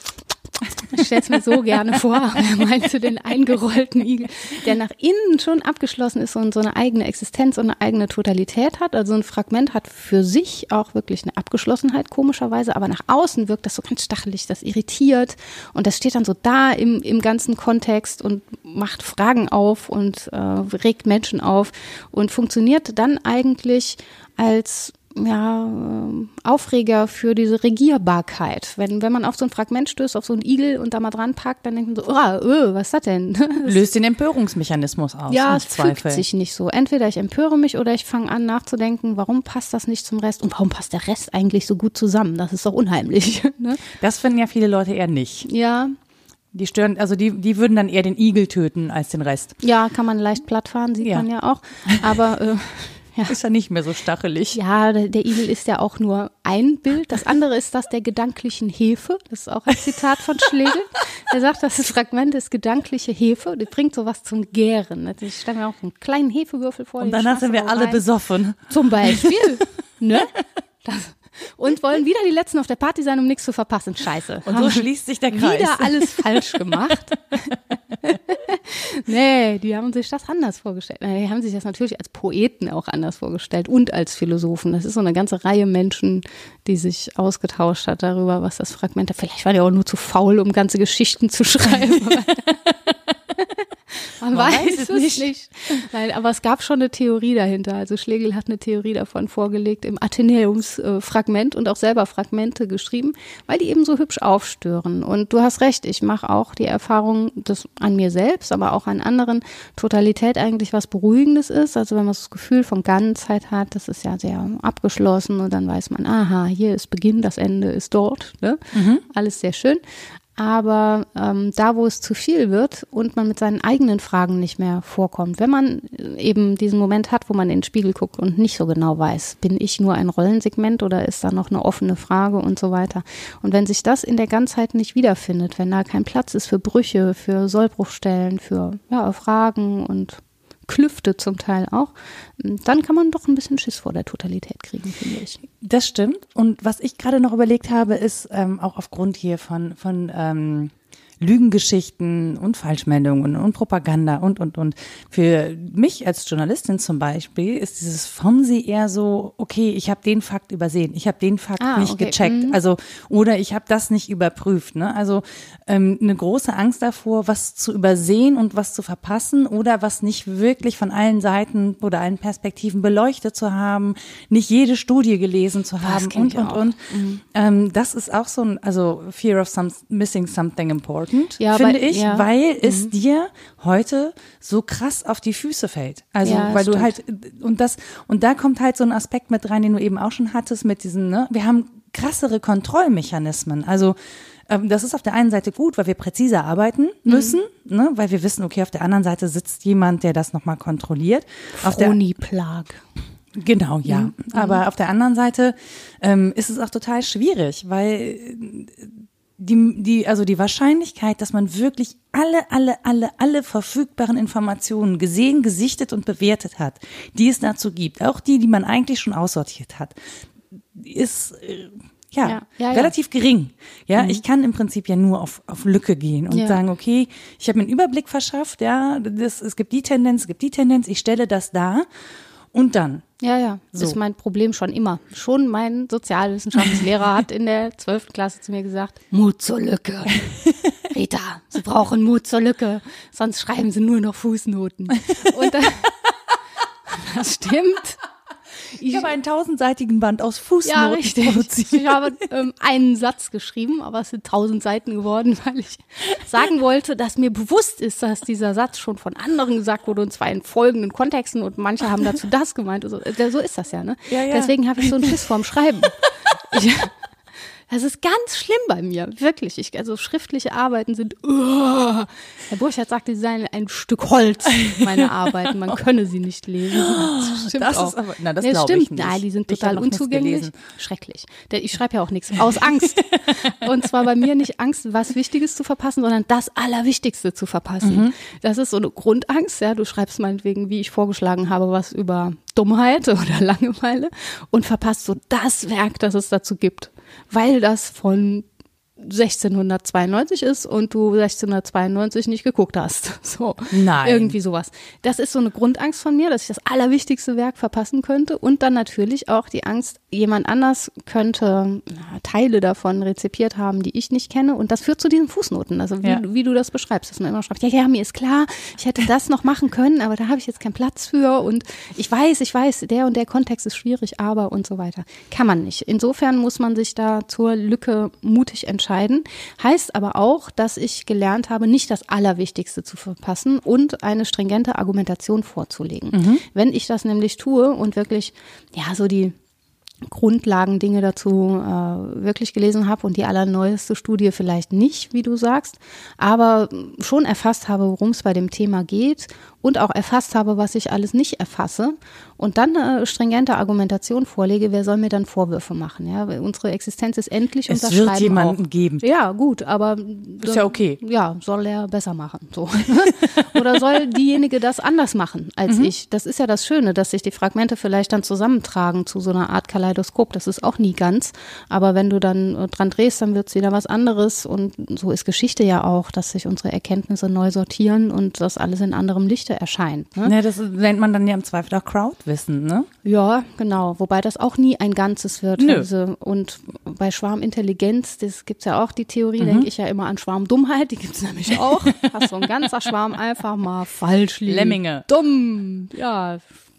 Ich stelle es mir so gerne vor, er meinte den eingerollten Igel, der nach innen schon abgeschlossen ist und so eine eigene Existenz und eine eigene Totalität hat. Also ein Fragment hat für sich auch wirklich eine Abgeschlossenheit, komischerweise, aber nach außen wirkt das so ganz stachelig, das irritiert und das steht dann so da im, im ganzen Kontext und macht Fragen auf und äh, regt Menschen auf und funktioniert dann eigentlich als ja, Aufreger für diese Regierbarkeit. Wenn, wenn man auf so ein Fragment stößt, auf so einen Igel und da mal dran packt, dann denkt man so, oh, öh, was ist das denn? Löst den Empörungsmechanismus aus. Ja, es fügt sich nicht so. Entweder ich empöre mich oder ich fange an nachzudenken, warum passt das nicht zum Rest und warum passt der Rest eigentlich so gut zusammen? Das ist doch unheimlich. Ne? Das finden ja viele Leute eher nicht. Ja. Die stören, also die, die würden dann eher den Igel töten als den Rest. Ja, kann man leicht plattfahren, sieht ja. man ja auch. Aber äh, ja. Ist ja nicht mehr so stachelig. Ja, der, der Igel ist ja auch nur ein Bild. Das andere ist das der gedanklichen Hefe. Das ist auch ein Zitat von Schlegel. Er sagt, das Fragment ist gedankliche Hefe. Das bringt sowas zum Gären. Ich stelle mir auch einen kleinen Hefewürfel vor. Und danach sind wir alle rein. Besoffen. Zum Beispiel. Ne? Das, und wollen wieder die Letzten auf der Party sein, um nichts zu verpassen. Scheiße. Und so schließt sich der Kreis. Wieder alles falsch gemacht. Nee, die haben sich das anders vorgestellt. Die haben sich das natürlich als Poeten auch anders vorgestellt und als Philosophen. Das ist so eine ganze Reihe Menschen, die sich ausgetauscht hat darüber, was das Fragment hat. Vielleicht war der auch nur zu faul, um ganze Geschichten zu schreiben. Man, Man weiß, weiß es nicht. nicht. Nein, aber es gab schon eine Theorie dahinter. Also Schlegel hat eine Theorie davon vorgelegt im Athenäumsfragment und auch selber Fragmente geschrieben, weil die eben so hübsch aufstören. Und du hast recht, ich mache auch die Erfahrung, dass an mir selbst, aber auch an anderen Totalität eigentlich was Beruhigendes ist. Also wenn man das Gefühl von Ganzheit hat, das ist ja sehr abgeschlossen und dann weiß man, aha, hier ist Beginn, das Ende ist dort. Ne? Mhm. Alles sehr schön. aber ähm, da, wo es zu viel wird und man mit seinen eigenen Fragen nicht mehr vorkommt, wenn man eben diesen Moment hat, wo man in den Spiegel guckt und nicht so genau weiß, bin ich nur ein Rollensegment oder ist da noch eine offene Frage und so weiter. Und wenn sich das in der Ganzheit nicht wiederfindet, wenn da kein Platz ist für Brüche, für Sollbruchstellen, für ja, Fragen und Klüfte zum Teil auch, dann kann man doch ein bisschen Schiss vor der Totalität kriegen, finde ich. Das stimmt. Und was ich gerade noch überlegt habe, ist ähm, auch aufgrund hier von, von ähm, Lügengeschichten und Falschmeldungen und Propaganda und, und, und. Für mich als Journalistin zum Beispiel ist dieses FOMSI eher so, okay, ich habe den Fakt übersehen, ich habe den Fakt ah, nicht okay. gecheckt, mhm. also oder ich habe das nicht überprüft. Ne? Also ähm, eine große Angst davor, was zu übersehen und was zu verpassen oder was nicht wirklich von allen Seiten oder allen Perspektiven beleuchtet zu haben, nicht jede Studie gelesen zu haben und, und, auch. und. Mhm. Ähm, das ist auch so ein, also Fear of some, missing something important. Ja, finde weil, ich, ja. weil mhm. es dir heute so krass auf die Füße fällt. Also, ja, weil du stimmt. halt, und das, und da kommt halt so ein Aspekt mit rein, den du eben auch schon hattest mit diesen, ne, wir haben krassere Kontrollmechanismen. Also, ähm, das ist auf der einen Seite gut, weil wir präziser arbeiten müssen, mhm. ne, weil wir wissen, okay, auf der anderen Seite sitzt jemand, der das nochmal kontrolliert. Froni-Plag. Genau, ja. Mhm. Aber auf der anderen Seite ähm, ist es auch total schwierig, weil die, die, also die Wahrscheinlichkeit, dass man wirklich alle, alle, alle, alle verfügbaren Informationen gesehen, gesichtet und bewertet hat, die es dazu gibt, auch die, die man eigentlich schon aussortiert hat, ist äh, ja, ja, ja relativ ja. gering. Ja, mhm. ich kann im Prinzip ja nur auf, auf Lücke gehen und ja. sagen, okay, ich habe mir einen Überblick verschafft, ja, das, es gibt die Tendenz, es gibt die Tendenz, ich stelle das dar und dann. Ja, ja, das so. ist mein Problem schon immer. Schon mein Sozialwissenschaftslehrer hat in der zwölften Klasse zu mir gesagt, Mut zur Lücke. Rita, Sie brauchen Mut zur Lücke, sonst schreiben Sie nur noch Fußnoten. Und das, das stimmt. Ich, ich habe einen tausendseitigen Band aus Fußnoten ja, richtig. produziert. Ich habe ähm, einen Satz geschrieben, aber es sind tausend Seiten geworden, weil ich sagen wollte, dass mir bewusst ist, dass dieser Satz schon von anderen gesagt wurde und zwar in folgenden Kontexten und manche haben dazu das gemeint. Also, so ist das ja, ne? Ja, ja. Deswegen habe ich so einen Schiss vorm Schreiben. Ich, das ist ganz schlimm bei mir, wirklich. Ich, also schriftliche Arbeiten sind, uh, Herr Burchard sagte, sie seien ein Stück Holz, meine Arbeiten, man könne sie nicht lesen. Das stimmt das auch. Ist aber, na, das nee, glaube stimmt. ich nicht. Nein, die sind Ich total hab noch nichts unzugänglich. gelesen. Schrecklich. Ich schreibe ja auch nichts, aus Angst. Und zwar bei mir nicht Angst, was Wichtiges zu verpassen, sondern das Allerwichtigste zu verpassen. Mhm. Das ist so eine Grundangst, ja. Du schreibst meinetwegen, wie ich vorgeschlagen habe, was über Dummheit oder Langeweile und verpasst so das Werk, das es dazu gibt. Weil das von sechzehnhundertzweiundneunzig ist und du sechzehnhundertzweiundneunzig nicht geguckt hast. So. Nein. Irgendwie sowas. Das ist so eine Grundangst von mir, dass ich das allerwichtigste Werk verpassen könnte und dann natürlich auch die Angst, jemand anders könnte na, Teile davon rezipiert haben, die ich nicht kenne und das führt zu diesen Fußnoten, also wie, ja. wie du das beschreibst, dass man immer schreibt, ja, ja, mir ist klar, ich hätte das noch machen können, aber da habe ich jetzt keinen Platz für und ich weiß, ich weiß, der und der Kontext ist schwierig, aber und so weiter. Kann man nicht. Insofern muss man sich da zur Lücke mutig entscheiden. Heißt aber auch, dass ich gelernt habe, nicht das Allerwichtigste zu verpassen und eine stringente Argumentation vorzulegen. Mhm. Wenn ich das nämlich tue und wirklich, ja, so die Grundlagendinge dazu äh, wirklich gelesen habe und die allerneueste Studie vielleicht nicht, wie du sagst, aber schon erfasst habe, worum es bei dem Thema geht und auch erfasst habe, was ich alles nicht erfasse und dann eine stringente Argumentation vorlege, wer soll mir dann Vorwürfe machen? Ja, unsere Existenz ist endlich und das Schreiben auch. Es wird jemanden geben. Ja, gut, aber ist ja okay. Ja, soll er besser machen, so. Oder soll diejenige das anders machen als mhm. ich? Das ist ja das Schöne, dass sich die Fragmente vielleicht dann zusammentragen zu so einer Art Kaleidoskop. Das ist auch nie ganz, aber wenn du dann dran drehst, dann wird es wieder was anderes und so ist Geschichte ja auch, dass sich unsere Erkenntnisse neu sortieren und das alles in anderem Lichte erscheint. Ne? Ja, das nennt man dann ja im Zweifel auch Crowdwissen, ne? Ja, genau. Wobei das auch nie ein Ganzes wird. Nö. Also, und bei Schwarmintelligenz, das gibt's ja auch die Theorie, Mhm. denke ich ja immer an Schwarmdummheit, die gibt's nämlich auch. Hast so ein ganzer Schwarm einfach mal falsch liegen. Lemminge. Dumm, ja,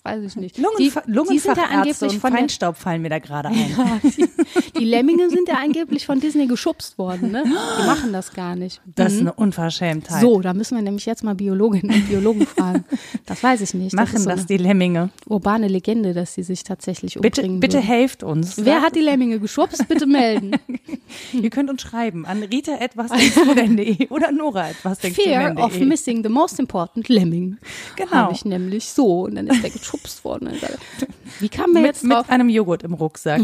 weiß ich nicht. Lungenfa- die, die sind ja Lungenfachärzte angeblich und von der, Feinstaub fallen mir da gerade ein. ja, die, die Lemminge sind ja angeblich von Disney geschubst worden, ne? Die machen das gar nicht. Das ist Mhm. eine Unverschämtheit. So, da müssen wir nämlich jetzt mal Biologinnen und Biologen fragen. Das weiß ich nicht. Machen das, das, ist so die Lemminge. urbane Legende, dass sie sich tatsächlich Bitte, umbringen bitte würden. helft uns. Wer hat die Lemminge geschubst? Bitte melden. Ihr könnt uns schreiben an rita at was denkst du denn punkt de oder nora at was denkst du denn Fear of punkt de. missing the most important lemming. Genau. Habe ich nämlich so. Und dann ist der geschubst worden. Wie kam man Mit, jetzt drauf? mit einem Joghurt im Rucksack.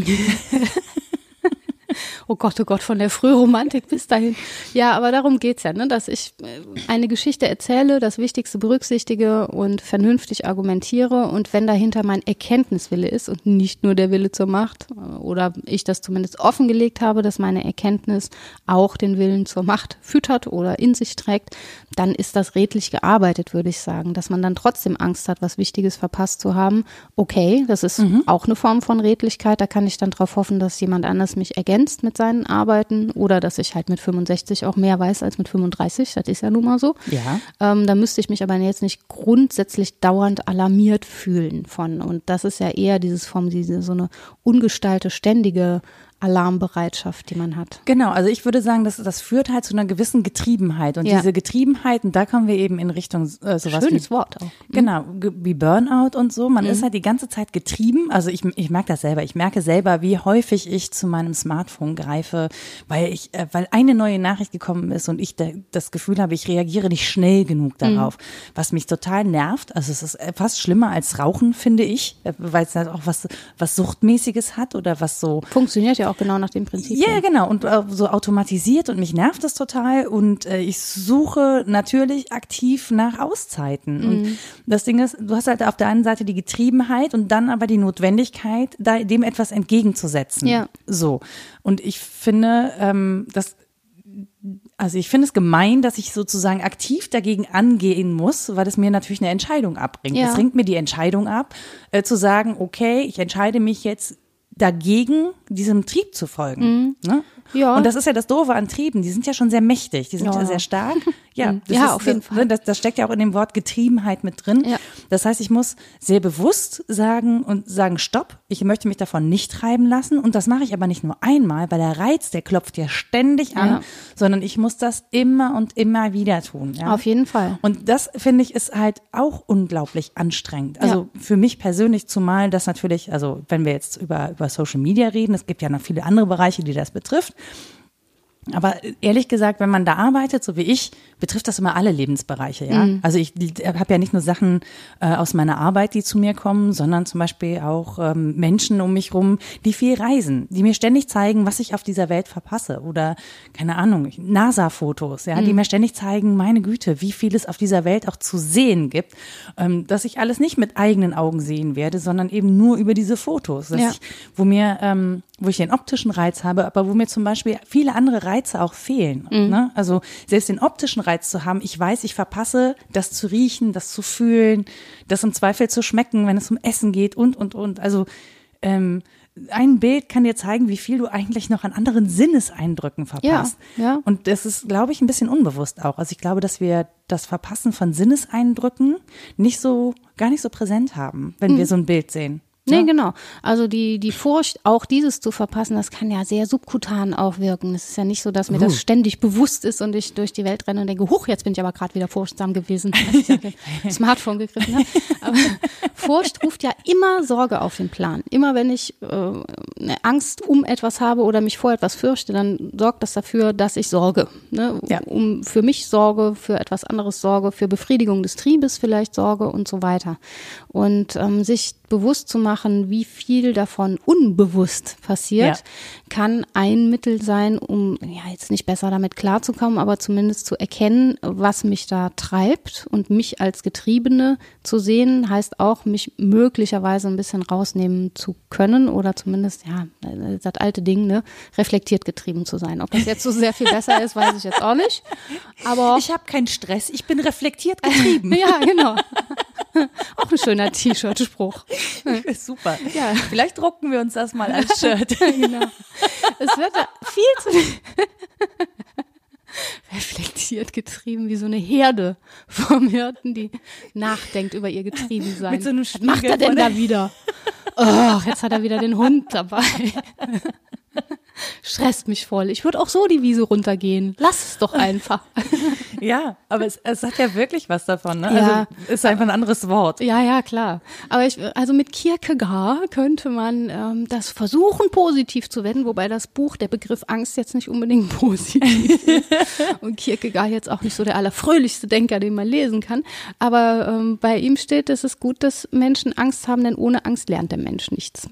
Oh Gott, oh Gott, von der Frühromantik bis dahin. Ja, aber darum geht's ja, ne, dass ich eine Geschichte erzähle, das Wichtigste berücksichtige und vernünftig argumentiere. Und wenn dahinter mein Erkenntniswille ist und nicht nur der Wille zur Macht, oder ich das zumindest offengelegt habe, dass meine Erkenntnis auch den Willen zur Macht füttert oder in sich trägt, dann ist das redlich gearbeitet, würde ich sagen. Dass man dann trotzdem Angst hat, was Wichtiges verpasst zu haben. Okay, das ist mhm. auch eine Form von Redlichkeit. Da kann ich dann drauf hoffen, dass jemand anders mich ergänzt mit seinen Arbeiten oder dass ich halt mit fünfundsechzig auch mehr weiß als mit fünfunddreißig. Das ist ja nun mal so. Ja. Ähm, da müsste ich mich aber jetzt nicht grundsätzlich dauernd alarmiert fühlen von. Und das ist ja eher dieses Form, diese so eine ungestallte, ständige Alarmbereitschaft, die man hat. Genau, also ich würde sagen, das, das führt halt zu einer gewissen Getriebenheit. Und Ja. diese Getriebenheit, und da kommen wir eben in Richtung äh, sowas Schönes wie, Wort auch. Genau, ge- wie Burnout und so. Man Mhm. ist halt die ganze Zeit getrieben. Also ich, ich merke das selber. Ich merke selber, wie häufig ich zu meinem Smartphone greife, weil ich, äh, weil eine neue Nachricht gekommen ist und ich da, das Gefühl habe, ich reagiere nicht schnell genug darauf, mhm. was mich total nervt. Also es ist fast schlimmer als Rauchen, finde ich, weil es halt auch was, was Suchtmäßiges hat oder was so. Funktioniert ja auch genau nach dem Prinzip. Ja, genau. Und äh, so automatisiert und mich nervt das total. Und äh, ich suche natürlich aktiv nach Auszeiten. Mhm. Und das Ding ist, du hast halt auf der einen Seite die Getriebenheit und dann aber die Notwendigkeit, da, dem etwas entgegenzusetzen. Ja. So. Und ich finde, ähm, das Also ich finde es gemein, dass ich sozusagen aktiv dagegen angehen muss, weil es mir natürlich eine Entscheidung abbringt. Ja. Es bringt mir die Entscheidung ab, äh, zu sagen, okay, ich entscheide mich jetzt dagegen, diesem Trieb zu folgen. Mhm. Ne? Ja. Und das ist ja das Doofe an Trieben, die sind ja schon sehr mächtig, die sind ja, Ja. sehr stark. Ja, das Ja, ist, auf jeden das, Fall. Das, das steckt ja auch in dem Wort Getriebenheit mit drin. Ja. Das heißt, ich muss sehr bewusst sagen und sagen, stopp, ich möchte mich davon nicht treiben lassen. Und das mache ich aber nicht nur einmal, weil der Reiz, der klopft ja ständig an, Ja. sondern ich muss das immer und immer wieder tun. Ja? Auf jeden Fall. Und das, finde ich, ist halt auch unglaublich anstrengend. Also für mich persönlich, zumal das natürlich, also wenn wir jetzt über, über Social Media reden, es gibt ja noch viele andere Bereiche, die das betrifft. Aber ehrlich gesagt, wenn man da arbeitet, so wie ich, betrifft das immer alle Lebensbereiche, ja. Mhm. Also ich habe ja nicht nur Sachen äh, aus meiner Arbeit, die zu mir kommen, sondern zum Beispiel auch ähm, Menschen um mich rum, die viel reisen, die mir ständig zeigen, was ich auf dieser Welt verpasse. Oder, keine Ahnung, NASA-Fotos, ja, mhm. die mir ständig zeigen, meine Güte, wie viel es auf dieser Welt auch zu sehen gibt, ähm, dass ich alles nicht mit eigenen Augen sehen werde, sondern eben nur über diese Fotos. Dass ja. ich, wo mir, ähm, wo ich den optischen Reiz habe, aber wo mir zum Beispiel viele andere Reize auch fehlen. Mhm. Ne? Also selbst den optischen Reiz zu haben, ich weiß, ich verpasse, das zu riechen, das zu fühlen, das im Zweifel zu schmecken, wenn es um Essen geht und, und, und. Also ähm, ein Bild kann dir zeigen, wie viel du eigentlich noch an anderen Sinneseindrücken verpasst. Ja, ja. Und das ist, glaube ich, ein bisschen unbewusst auch. Also ich glaube, dass wir das Verpassen von Sinneseindrücken nicht so, gar nicht so präsent haben, wenn mhm. wir so ein Bild sehen. Nee, ja. genau. Also die, die Furcht, auch dieses zu verpassen, das kann ja sehr subkutan auch wirken. Es ist ja nicht so, dass mir uh. das ständig bewusst ist und ich durch die Welt renne und denke, huch, jetzt bin ich aber gerade wieder furchtsam gewesen, als ich das Smartphone gegriffen habe. Aber Furcht ruft ja immer Sorge auf den Plan. Immer wenn ich äh, eine Angst um etwas habe oder mich vor etwas fürchte, dann sorgt das dafür, dass ich sorge. Ne? Ja. Um für mich sorge, für etwas anderes sorge, für Befriedigung des Triebes vielleicht sorge und so weiter. Und ähm, sich bewusst zu machen, wie viel davon unbewusst passiert, ja. kann ein Mittel sein, um ja jetzt nicht besser damit klarzukommen, aber zumindest zu erkennen, was mich da treibt, und mich als Getriebene zu sehen, heißt auch, mich möglicherweise ein bisschen rausnehmen zu können oder zumindest, ja, das alte Ding, ne, reflektiert getrieben zu sein. Ob das jetzt so sehr viel besser ist, weiß ich jetzt auch nicht. Aber ich habe keinen Stress, ich bin reflektiert getrieben. Ja, genau. Auch ein schöner T-Shirt-Spruch. Super. Ja. Vielleicht drucken wir uns das mal als Shirt. Genau. Es wird da viel zu reflektiert getrieben, wie so eine Herde vom Hirten, die nachdenkt über ihr Getriebensein. Mit so einem Was macht er denn da wieder? Oh, jetzt hat er wieder den Hund dabei. Stresst mich voll. Ich würde auch so die Wiese runtergehen. Lass es doch einfach. Ja, aber es, es hat ja wirklich was davon, ne? Ja. Also ist einfach ein anderes Wort. Ja, ja, klar. Aber ich, also mit Kierkegaard könnte man ähm, das versuchen, positiv zu wenden, wobei das Buch, der Begriff Angst jetzt nicht unbedingt positiv ist. Und Kierkegaard jetzt auch nicht so der allerfröhlichste Denker, den man lesen kann. Aber ähm, bei ihm steht, es ist gut, dass Menschen Angst haben, denn ohne Angst lernt der Mensch nichts.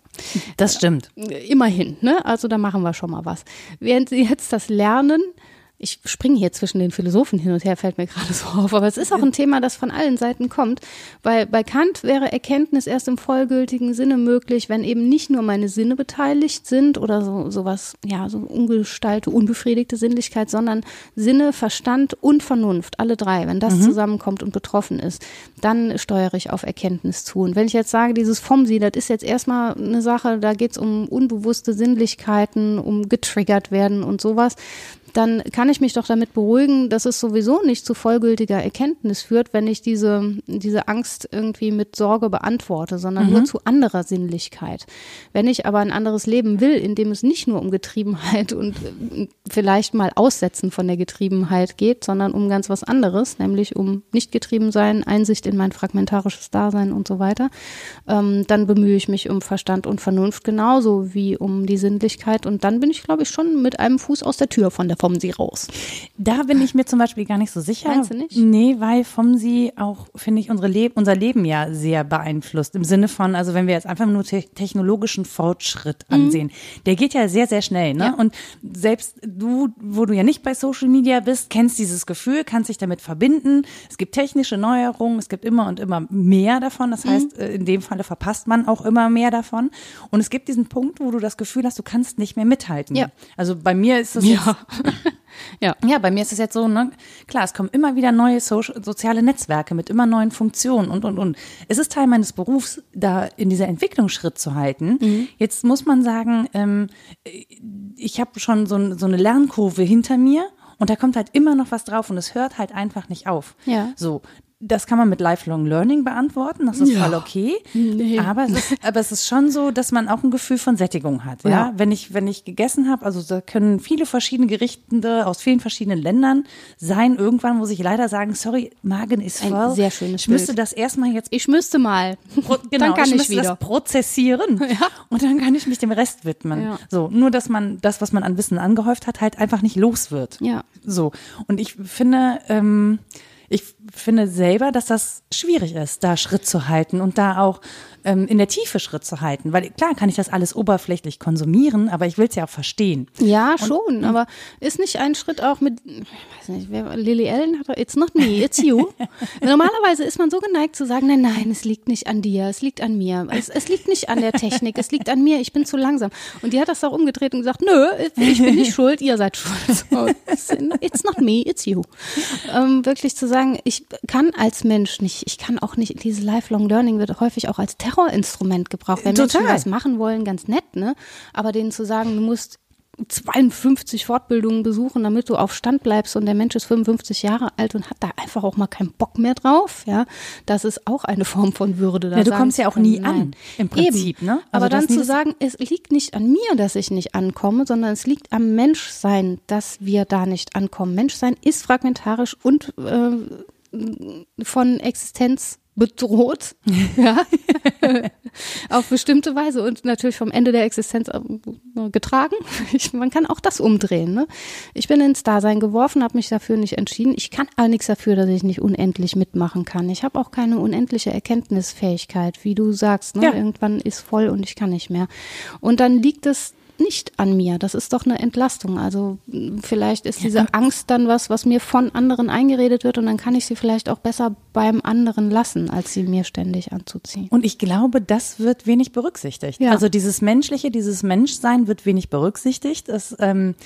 Das stimmt. Immerhin, ne? Also da machen wir schon mal was. Während Sie jetzt das Lernen, ich springe hier zwischen den Philosophen hin und her, fällt mir gerade so auf, aber es ist auch ein Thema, das von allen Seiten kommt, weil bei Kant wäre Erkenntnis erst im vollgültigen Sinne möglich, wenn eben nicht nur meine Sinne beteiligt sind oder so sowas, ja, so ungestaltete, unbefriedigte Sinnlichkeit, sondern Sinne, Verstand und Vernunft, alle drei, wenn das mhm. zusammenkommt und betroffen ist, dann steuere ich auf Erkenntnis zu. Und wenn ich jetzt sage, dieses vom Sie, das ist jetzt erstmal eine Sache, da geht es um unbewusste Sinnlichkeiten, um getriggert werden und sowas, dann kann ich mich doch damit beruhigen, dass es sowieso nicht zu vollgültiger Erkenntnis führt, wenn ich diese, diese Angst irgendwie mit Sorge beantworte, sondern mhm. nur zu anderer Sinnlichkeit. Wenn ich aber ein anderes Leben will, in dem es nicht nur um Getriebenheit und vielleicht mal Aussetzen von der Getriebenheit geht, sondern um ganz was anderes, nämlich um Nicht-Getriebensein, Einsicht in mein fragmentarisches Dasein und so weiter, ähm, dann bemühe ich mich um Verstand und Vernunft genauso wie um die Sinnlichkeit und dann bin ich, glaube ich, schon mit einem Fuß aus der Tür von der vom Sie raus. Da bin ich mir zum Beispiel gar nicht so sicher. Meinst du nicht? Nee, weil vom Sie auch, finde ich, unsere Le- unser Leben ja sehr beeinflusst. Im Sinne von, also wenn wir jetzt einfach nur te- technologischen Fortschritt mhm. ansehen, der geht ja sehr, sehr schnell. Ne? Ja. Und selbst du, wo du ja nicht bei Social Media bist, kennst dieses Gefühl, kannst dich damit verbinden. Es gibt technische Neuerungen, es gibt immer und immer mehr davon. Das heißt, mhm. in dem Falle verpasst man auch immer mehr davon. Und es gibt diesen Punkt, wo du das Gefühl hast, du kannst nicht mehr mithalten. Ja. Also bei mir ist das ja. jetzt Ja. ja, bei mir ist es jetzt so, ne, klar, es kommen immer wieder neue Social, soziale Netzwerke mit immer neuen Funktionen und, und, und. Es ist Teil meines Berufs, da in dieser Entwicklung Schritt zu halten. Mhm. Jetzt muss man sagen, ähm, ich habe schon so, so eine Lernkurve hinter mir und da kommt halt immer noch was drauf und es hört halt einfach nicht auf. Ja. So. Das kann man mit Lifelong Learning beantworten, das ist ja. voll okay. Nee. Aber, es ist, aber es ist schon so, dass man auch ein Gefühl von Sättigung hat. Ja, ja. Wenn ich, wenn ich gegessen habe, also da können viele verschiedene Gerichte aus vielen verschiedenen Ländern sein, irgendwann muss ich leider sagen, sorry, Magen ist voll. Ein sehr schönes Ich müsste Bild. das erstmal jetzt. Ich müsste mal. Pro, genau, dann kann ich, ich müsste wieder. das prozessieren ja. und dann kann ich mich dem Rest widmen. Ja. So, nur dass man das, was man an Wissen angehäuft hat, halt einfach nicht los wird. Ja. So. Und ich finde, ähm, Ich finde selber, dass das schwierig ist, da Schritt zu halten und da auch ähm, in der Tiefe Schritt zu halten. Weil klar kann ich das alles oberflächlich konsumieren, aber ich will es ja auch verstehen. Ja, und, schon, aber ist nicht ein Schritt auch mit, ich weiß nicht, wer, Lily Allen hat, it's not me, it's you. Normalerweise ist man so geneigt zu sagen, nein, nein, es liegt nicht an dir, es liegt an mir. Es, es liegt nicht an der Technik, es liegt an mir, ich bin zu langsam. Und die hat das auch umgedreht und gesagt, nö, ich bin nicht schuld, ihr seid schuld. So, it's not me, it's you. Ähm, wirklich zu sagen, ich kann als Mensch nicht, ich kann auch nicht, dieses Lifelong Learning wird häufig auch als Terrorinstrument gebraucht. Wenn Total. Menschen was machen wollen, ganz nett, ne? Aber denen zu sagen, du musst zweiundfünfzig Fortbildungen besuchen, damit du auf Stand bleibst und der Mensch ist fünfundfünfzig Jahre alt und hat da einfach auch mal keinen Bock mehr drauf, ja, das ist auch eine Form von Würde. Da ja, du kommst ja auch nie nein. an, im Prinzip, Eben. ne? Also aber dann nie, zu sagen, es liegt nicht an mir, dass ich nicht ankomme, sondern es liegt am Menschsein, dass wir da nicht ankommen. Menschsein ist fragmentarisch und äh, von Existenz bedroht, ja, auf bestimmte Weise und natürlich vom Ende der Existenz getragen. Ich, man kann auch das umdrehen. Ne? Ich bin ins Dasein geworfen, habe mich dafür nicht entschieden. Ich kann aber nichts dafür, dass ich nicht unendlich mitmachen kann. Ich habe auch keine unendliche Erkenntnisfähigkeit, wie du sagst. Ne? Ja. Irgendwann ist voll und ich kann nicht mehr. Und dann liegt es nicht an mir. Das ist doch eine Entlastung. Also vielleicht ist diese ja. Angst dann was, was mir von anderen eingeredet wird und dann kann ich sie vielleicht auch besser beim anderen lassen, als sie mir ständig anzuziehen. Und ich glaube, das wird wenig berücksichtigt. Ja. Also dieses Menschliche, dieses Menschsein wird wenig berücksichtigt. Das, ähm,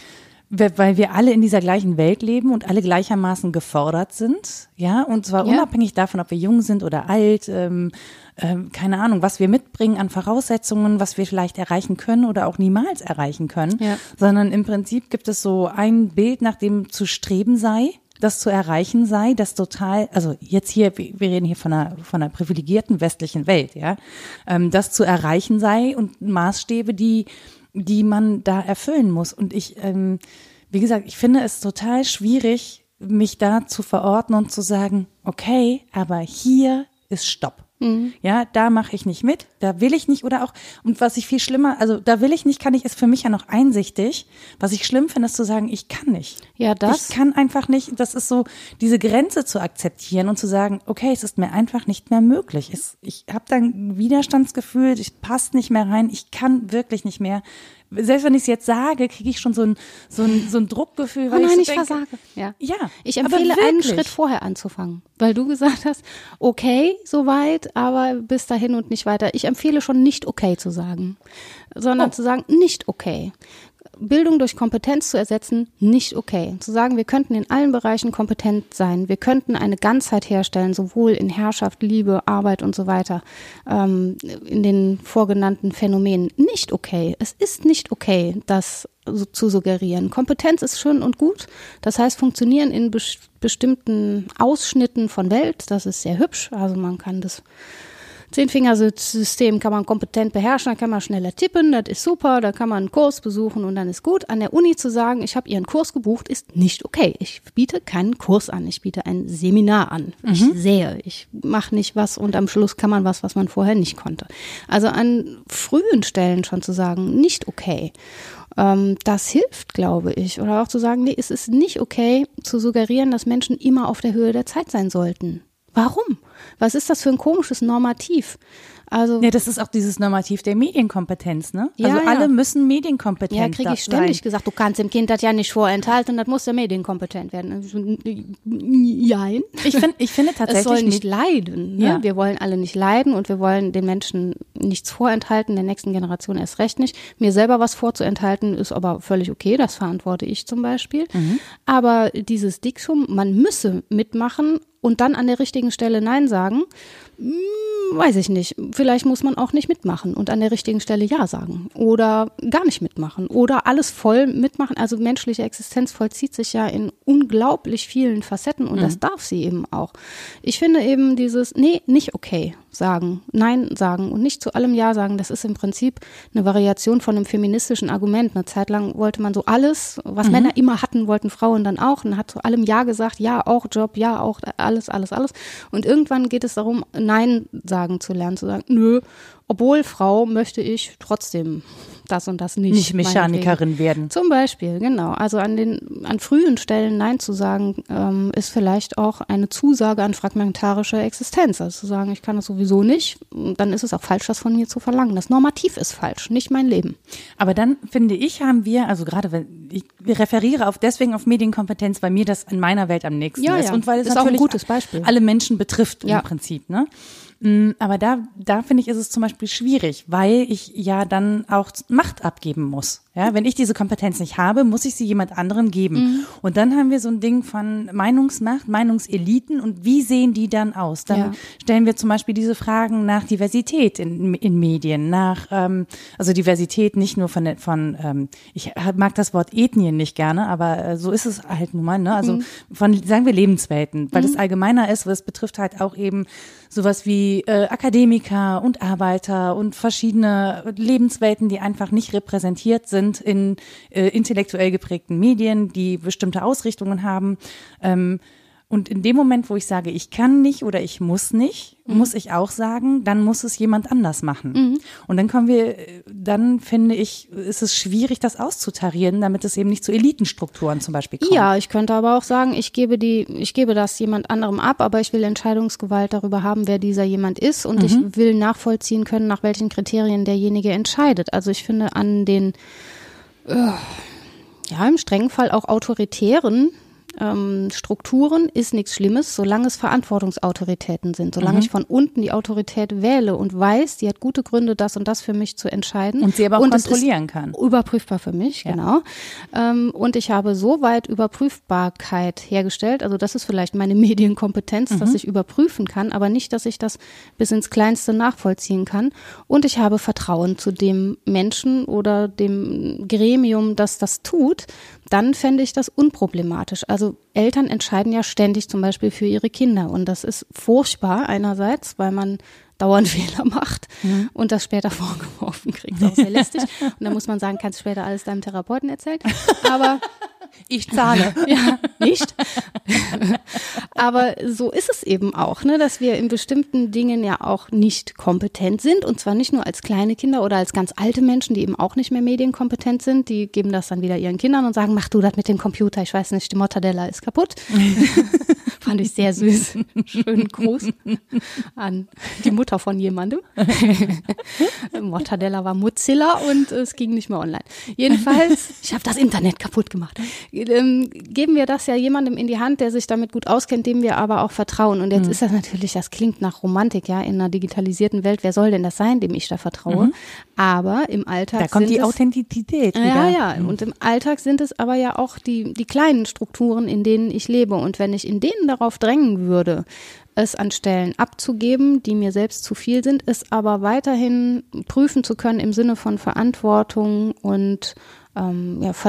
weil wir alle in dieser gleichen Welt leben und alle gleichermaßen gefordert sind, ja, und zwar Ja. unabhängig davon, ob wir jung sind oder alt, ähm, ähm, keine Ahnung, was wir mitbringen an Voraussetzungen, was wir vielleicht erreichen können oder auch niemals erreichen können, Ja. sondern im Prinzip gibt es so ein Bild, nach dem zu streben sei, das zu erreichen sei, das total, also jetzt hier, wir reden hier von einer, von einer privilegierten westlichen Welt, ja, ähm, das zu erreichen sei und Maßstäbe, die die man da erfüllen muss. Und ich, ähm, wie gesagt, ich finde es total schwierig, mich da zu verorten und zu sagen, okay, aber hier ist Stopp. Mhm. Ja, da mache ich nicht mit, da will ich nicht oder auch, und was ich viel schlimmer, also da will ich nicht, kann ich, ist für mich ja noch einsichtig. Was ich schlimm finde, ist zu sagen, ich kann nicht. Ja, das. Ich kann einfach nicht, das ist so, diese Grenze zu akzeptieren und zu sagen, okay, es ist mir einfach nicht mehr möglich. Es, ich habe da ein Widerstandsgefühl, ich passt nicht mehr rein, ich kann wirklich nicht mehr. Selbst wenn ich es jetzt sage, kriege ich schon so ein, so ein, so ein Druckgefühl, weil oh nein, ich, ich so denke, versage. Ja. Ja, ich empfehle aber einen wirklich. Schritt vorher anzufangen, weil du gesagt hast, okay, soweit, aber bis dahin und nicht weiter. Ich empfehle schon nicht okay zu sagen, sondern Oh. zu sagen, nicht okay. Bildung durch Kompetenz zu ersetzen, nicht okay. Zu sagen, wir könnten in allen Bereichen kompetent sein, wir könnten eine Ganzheit herstellen, sowohl in Herrschaft, Liebe, Arbeit und so weiter, ähm, in den vorgenannten Phänomenen. Nicht okay. Es ist nicht okay, das so zu suggerieren. Kompetenz ist schön und gut. Das heißt, funktionieren in bes- bestimmten Ausschnitten von Welt, das ist sehr hübsch. Also man kann das Zehnfingersystem kann man kompetent beherrschen, da kann man schneller tippen, das ist super, da kann man einen Kurs besuchen und dann ist gut. An der Uni zu sagen, ich habe Ihren Kurs gebucht, ist nicht okay. Ich biete keinen Kurs an, ich biete ein Seminar an. Mhm. Ich sehe, ich mache nicht was und am Schluss kann man was, was man vorher nicht konnte. Also an frühen Stellen schon zu sagen, nicht okay. Ähm, das hilft, glaube ich. Oder auch zu sagen, nee, es ist nicht okay zu suggerieren, dass Menschen immer auf der Höhe der Zeit sein sollten. Warum? Was ist das für ein komisches Normativ? Also ja, das ist auch dieses Normativ der Medienkompetenz, ne? Ja, also alle ja. müssen medienkompetent ja, kriege ich sein. ständig gesagt, du kannst dem Kind das ja nicht vorenthalten, das muss ja medienkompetent werden. Nein. Ich, find, ich finde tatsächlich Es soll nicht mit- leiden. Ne? Ja. Wir wollen alle nicht leiden und wir wollen den Menschen nichts vorenthalten, der nächsten Generation erst recht nicht. Mir selber was vorzuenthalten ist aber völlig okay, das verantworte ich zum Beispiel. Mhm. Aber dieses Diktum, man müsse mitmachen und dann an der richtigen Stelle Nein sagen, hm, weiß ich nicht. Vielleicht muss man auch nicht mitmachen und an der richtigen Stelle Ja sagen oder gar nicht mitmachen oder alles voll mitmachen. Also menschliche Existenz vollzieht sich ja in unglaublich vielen Facetten und mhm. das darf sie eben auch. Ich finde eben dieses, nee, nicht okay sagen, Nein sagen und nicht zu allem Ja sagen, das ist im Prinzip eine Variation von einem feministischen Argument. Eine Zeit lang wollte man so alles, was mhm. Männer immer hatten, wollten Frauen dann auch und hat zu allem Ja gesagt, ja, auch Job, ja, auch alles, alles, alles. Und irgendwann geht es darum, Nein sagen zu lernen, zu sagen, nö, obwohl Frau möchte ich trotzdem das und das nicht. Nicht Mechanikerin meinetwegen. werden. Zum Beispiel, genau. Also an den an frühen Stellen Nein zu sagen, ähm, ist vielleicht auch eine Zusage an fragmentarische Existenz. Also zu sagen, ich kann das sowieso nicht, dann ist es auch falsch, das von mir zu verlangen. Das Normativ ist falsch, nicht mein Leben. Aber dann finde ich, haben wir, also gerade wenn ich referiere auf deswegen auf Medienkompetenz, weil mir das in meiner Welt am nächsten Ja, ist ja. und weil es Ist auch ein natürlich gutes Beispiel. alle Menschen betrifft Ja. im Prinzip, ne? Mm, Aber da, da finde ich, ist es zum Beispiel schwierig, weil ich ja dann auch Macht abgeben muss. Ja, wenn ich diese Kompetenz nicht habe, muss ich sie jemand anderem geben. Mhm. Und dann haben wir so ein Ding von Meinungsmacht, Meinungseliten und wie sehen die dann aus? Dann Ja. stellen wir zum Beispiel diese Fragen nach Diversität in, in Medien, nach, ähm, also Diversität nicht nur von, von ähm, ich mag das Wort Ethnien nicht gerne, aber äh, so ist es halt nun mal, ne? Also Mhm. von, sagen wir Lebenswelten, weil es allgemeiner ist, weil es betrifft halt auch eben sowas wie äh, Akademiker und Arbeiter und verschiedene Lebenswelten, die einfach nicht repräsentiert sind in äh, intellektuell geprägten Medien, die bestimmte Ausrichtungen haben. Ähm, und in dem Moment, wo ich sage, ich kann nicht oder ich muss nicht, mhm. muss ich auch sagen, dann muss es jemand anders machen. Mhm. Und dann kommen wir, dann finde ich, ist es schwierig, das auszutarieren, damit es eben nicht zu Elitenstrukturen zum Beispiel kommt. Ja, ich könnte aber auch sagen, ich gebe die, ich gebe das jemand anderem ab, aber ich will Entscheidungsgewalt darüber haben, wer dieser jemand ist und mhm. ich will nachvollziehen können, nach welchen Kriterien derjenige entscheidet. Also ich finde an den, äh, ja, im strengen Fall auch autoritären ähm, Strukturen ist nichts Schlimmes, solange es Verantwortungsautoritäten sind. Solange Mhm. ich von unten die Autorität wähle und weiß, die hat gute Gründe, das und das für mich zu entscheiden. Und sie aber auch und kontrollieren es ist kann. Überprüfbar für mich, Ja. genau. Ähm, und ich habe so weit Überprüfbarkeit hergestellt, also das ist vielleicht meine Medienkompetenz, Mhm. dass ich überprüfen kann, aber nicht, dass ich das bis ins Kleinste nachvollziehen kann. Und ich habe Vertrauen zu dem Menschen oder dem Gremium, das das tut, dann fände ich das unproblematisch. Also Eltern entscheiden ja ständig zum Beispiel für ihre Kinder und das ist furchtbar einerseits, weil man dauernd Fehler macht Mhm. und das später vorgeworfen kriegt, auch sehr lästig. Und dann muss man sagen, kannst später alles deinem Therapeuten erzählen. Aber Ich zahle. ja, nicht. Aber so ist es eben auch, ne, dass wir in bestimmten Dingen ja auch nicht kompetent sind und zwar nicht nur als kleine Kinder oder als ganz alte Menschen, die eben auch nicht mehr medienkompetent sind, die geben das dann wieder ihren Kindern und sagen, mach du das mit dem Computer, ich weiß nicht, die Mortadella ist kaputt. Fand ich sehr süß. Schönen Gruß an die Mutter von jemandem. Mortadella war Mozilla und es ging nicht mehr online. Jedenfalls, ich habe das Internet kaputt gemacht. Ähm, geben wir das ja jemandem in die Hand, der sich damit gut auskennt, dem wir aber auch vertrauen. Und jetzt mhm. ist das natürlich, das klingt nach Romantik, ja, in einer digitalisierten Welt. Wer soll denn das sein, dem ich da vertraue? Mhm. Aber im Alltag Da kommt sind die es, Authentizität wieder. Ja, ja. Und im Alltag sind es aber ja auch die, die kleinen Strukturen, in denen ich lebe. Und wenn ich in denen darauf drängen würde, es an Stellen abzugeben, die mir selbst zu viel sind, es aber weiterhin prüfen zu können im Sinne von Verantwortung und ähm, ja,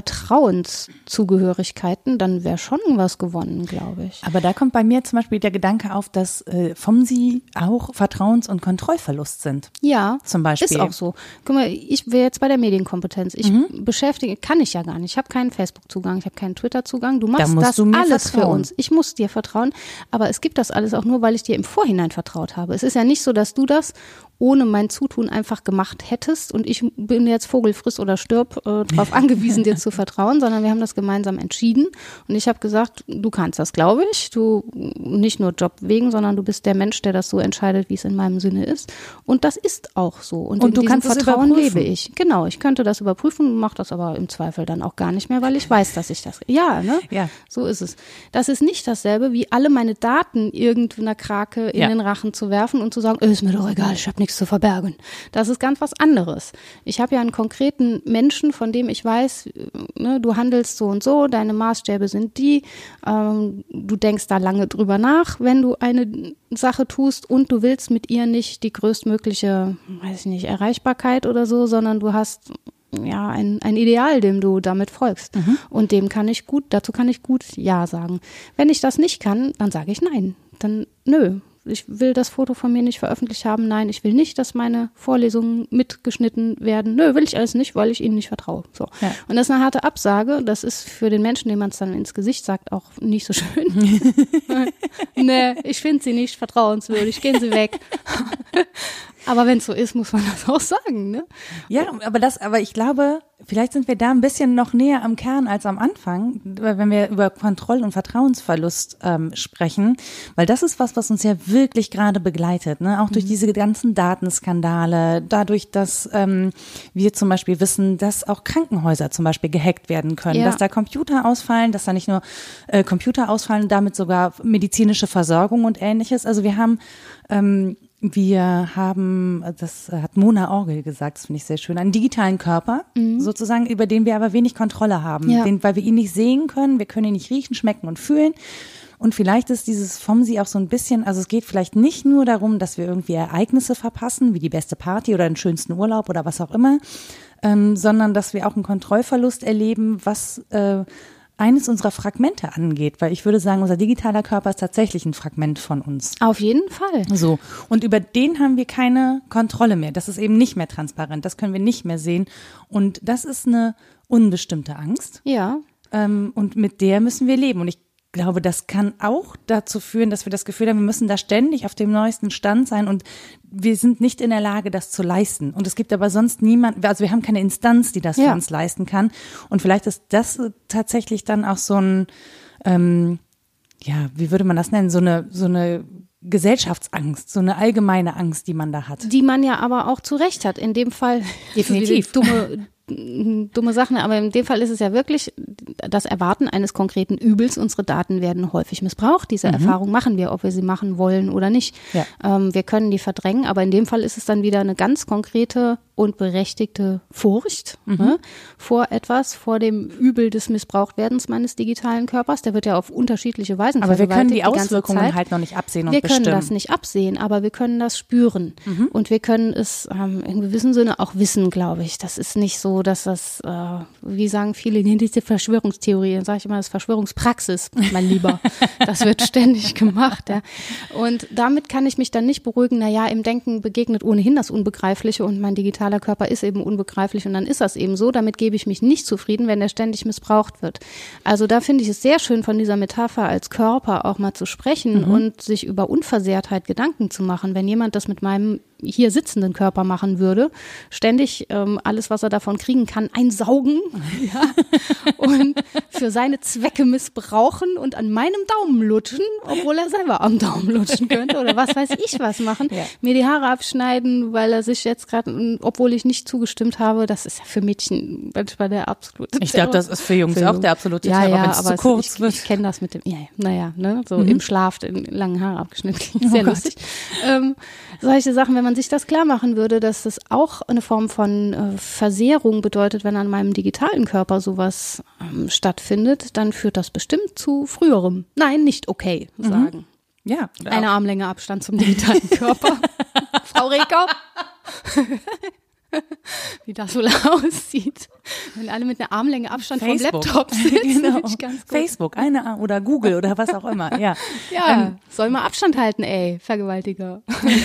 Vertrauenszugehörigkeiten, dann wäre schon was gewonnen, glaube ich. Aber da kommt bei mir zum Beispiel der Gedanke auf, dass äh, FOMSI auch Vertrauens- und Kontrollverlust sind. Ja, zum Beispiel. Ist auch so. Guck mal, ich wäre jetzt bei der Medienkompetenz. Ich mhm. beschäftige, kann ich ja gar nicht. Ich habe keinen Facebook-Zugang, ich habe keinen Twitter-Zugang. Du machst da das du mir alles vertrauen. für uns. Ich muss dir vertrauen, aber es gibt das alles auch nur, weil ich dir im Vorhinein vertraut habe. Es ist ja nicht so, dass du das ohne mein Zutun einfach gemacht hättest und ich bin jetzt Vogel friss oder stirb äh, darauf angewiesen, dir zu vertrauen, sondern wir haben das gemeinsam entschieden und ich habe gesagt, du kannst das, glaube ich, du nicht nur Job wegen, sondern du bist der Mensch, der das so entscheidet, wie es in meinem Sinne ist und das ist auch so und, und in du diesem kannst Vertrauen es lebe ich. Genau, ich könnte das überprüfen, mache das aber im Zweifel dann auch gar nicht mehr, weil ich weiß, dass ich das, ja, ne, ja. so ist es. Das ist nicht dasselbe, wie alle meine Daten irgendeiner Krake in ja. den Rachen zu werfen und zu sagen, ist mir doch egal, ich habe nichts zu verbergen. Das ist ganz was anderes. Ich habe ja einen konkreten Menschen, von dem ich weiß, ne, du handelst so und so, deine Maßstäbe sind die, ähm, du denkst da lange drüber nach, wenn du eine Sache tust und du willst mit ihr nicht die größtmögliche, weiß ich nicht, Erreichbarkeit oder so, sondern du hast ja ein, ein Ideal, dem du damit folgst. Mhm. Und dem kann ich gut, dazu kann ich gut Ja sagen. Wenn ich das nicht kann, dann sage ich Nein. Dann nö. Ich will das Foto von mir nicht veröffentlicht haben. Nein, ich will nicht, dass meine Vorlesungen mitgeschnitten werden. Nö, will ich alles nicht, weil ich ihnen nicht vertraue. So. Ja. Und das ist eine harte Absage. Das ist für den Menschen, dem man es dann ins Gesicht sagt, auch nicht so schön. Nee, ich finde sie nicht vertrauenswürdig. Gehen Sie weg. Aber wenn es so ist, muss man das auch sagen, ne? Ja, aber das, aber ich glaube, vielleicht sind wir da ein bisschen noch näher am Kern als am Anfang, wenn wir über Kontroll- und Vertrauensverlust ähm, sprechen, weil das ist was, was uns ja wirklich gerade begleitet, ne? Auch durch mhm. diese ganzen Datenskandale, dadurch, dass ähm, wir zum Beispiel wissen, dass auch Krankenhäuser zum Beispiel gehackt werden können, ja. dass da Computer ausfallen, dass da nicht nur äh, Computer ausfallen, damit sogar medizinische Versorgung und Ähnliches. Also wir haben ähm, Wir haben, das hat Mona Orgel gesagt, das finde ich sehr schön, einen digitalen Körper, mhm. sozusagen, über den wir aber wenig Kontrolle haben, ja. den, weil wir ihn nicht sehen können, wir können ihn nicht riechen, schmecken und fühlen. Und vielleicht ist dieses FOMSI auch so ein bisschen, also es geht vielleicht nicht nur darum, dass wir irgendwie Ereignisse verpassen, wie die beste Party oder den schönsten Urlaub oder was auch immer, ähm, sondern dass wir auch einen Kontrollverlust erleben, was äh, eines unserer Fragmente angeht, weil ich würde sagen, unser digitaler Körper ist tatsächlich ein Fragment von uns. Auf jeden Fall. So. Und über den haben wir keine Kontrolle mehr. Das ist eben nicht mehr transparent. Das können wir nicht mehr sehen. Und das ist eine unbestimmte Angst. Ja. Ähm, und mit der müssen wir leben. Und ich glaube, das kann auch dazu führen, dass wir das Gefühl haben, wir müssen da ständig auf dem neuesten Stand sein und wir sind nicht in der Lage, das zu leisten. Und es gibt aber sonst niemanden, also wir haben keine Instanz, die das ja. für uns leisten kann. Und vielleicht ist das tatsächlich dann auch so ein, ähm, ja, wie würde man das nennen, so eine, so eine Gesellschaftsangst, so eine allgemeine Angst, die man da hat. Die man ja aber auch zu Recht hat. In dem Fall definitiv dumme dumme Sachen, aber in dem Fall ist es ja wirklich das Erwarten eines konkreten Übels. Unsere Daten werden häufig missbraucht. Diese mhm. Erfahrung machen wir, ob wir sie machen wollen oder nicht. Ja. Ähm, wir können die verdrängen, aber in dem Fall ist es dann wieder eine ganz konkrete und berechtigte Furcht mhm. ne, vor etwas, vor dem Übel des Missbrauchtwerdens meines digitalen Körpers. Der wird ja auf unterschiedliche Weisen aber wir können die, die Auswirkungen halt noch nicht absehen und wir bestimmen. Wir können das nicht absehen, aber wir können das spüren. Mhm. Und wir können es ähm, in gewissem Sinne auch wissen, glaube ich. Das ist nicht so, dass das, äh, wie sagen viele, diese Verschwörungstheorie, dann sage ich immer, das ist Verschwörungspraxis, mein Lieber. Das wird ständig gemacht. Ja. Und damit kann ich mich dann nicht beruhigen, naja, im Denken begegnet ohnehin das Unbegreifliche und mein digitaler Körper ist eben unbegreiflich und dann ist das eben so. Damit gebe ich mich nicht zufrieden, wenn der ständig missbraucht wird. Also da finde ich es sehr schön, von dieser Metapher als Körper auch mal zu sprechen mhm. und sich über Unversehrtheit Gedanken zu machen. Wenn jemand das mit meinem hier sitzenden Körper machen würde, ständig ähm, alles, was er davon kriegen kann, einsaugen ja, und für seine Zwecke missbrauchen und an meinem Daumen lutschen, obwohl er selber am Daumen lutschen könnte oder was weiß ich was machen, ja. mir die Haare abschneiden, weil er sich jetzt gerade, obwohl ich nicht zugestimmt habe, das ist ja für Mädchen manchmal der absolute Ich glaube, das ist für Jungs für auch der absolute ja, Terror, ja, wenn es zu kurz ich, wird. Ich kenne das mit dem, ja, naja, ne, so mhm. im Schlaf in langen Haare abgeschnitten, sehr oh lustig. Ähm, solche Sachen, wenn man sich das klar machen würde, dass das auch eine Form von äh, Versehrung bedeutet, wenn an meinem digitalen Körper sowas ähm, stattfindet, dann führt das bestimmt zu früherem, nein, nicht okay sagen. Mhm. Ja. Eine Armlänge Abstand zum digitalen Körper. Frau Reker. Wie das wohl aussieht. Wenn alle mit einer Armlänge Abstand Facebook. vom Laptop sitzen. Genau. Ich ganz gut. Facebook, eine oder Google oder was auch immer. Ja, ja ähm, soll mal Abstand halten, ey, Vergewaltiger.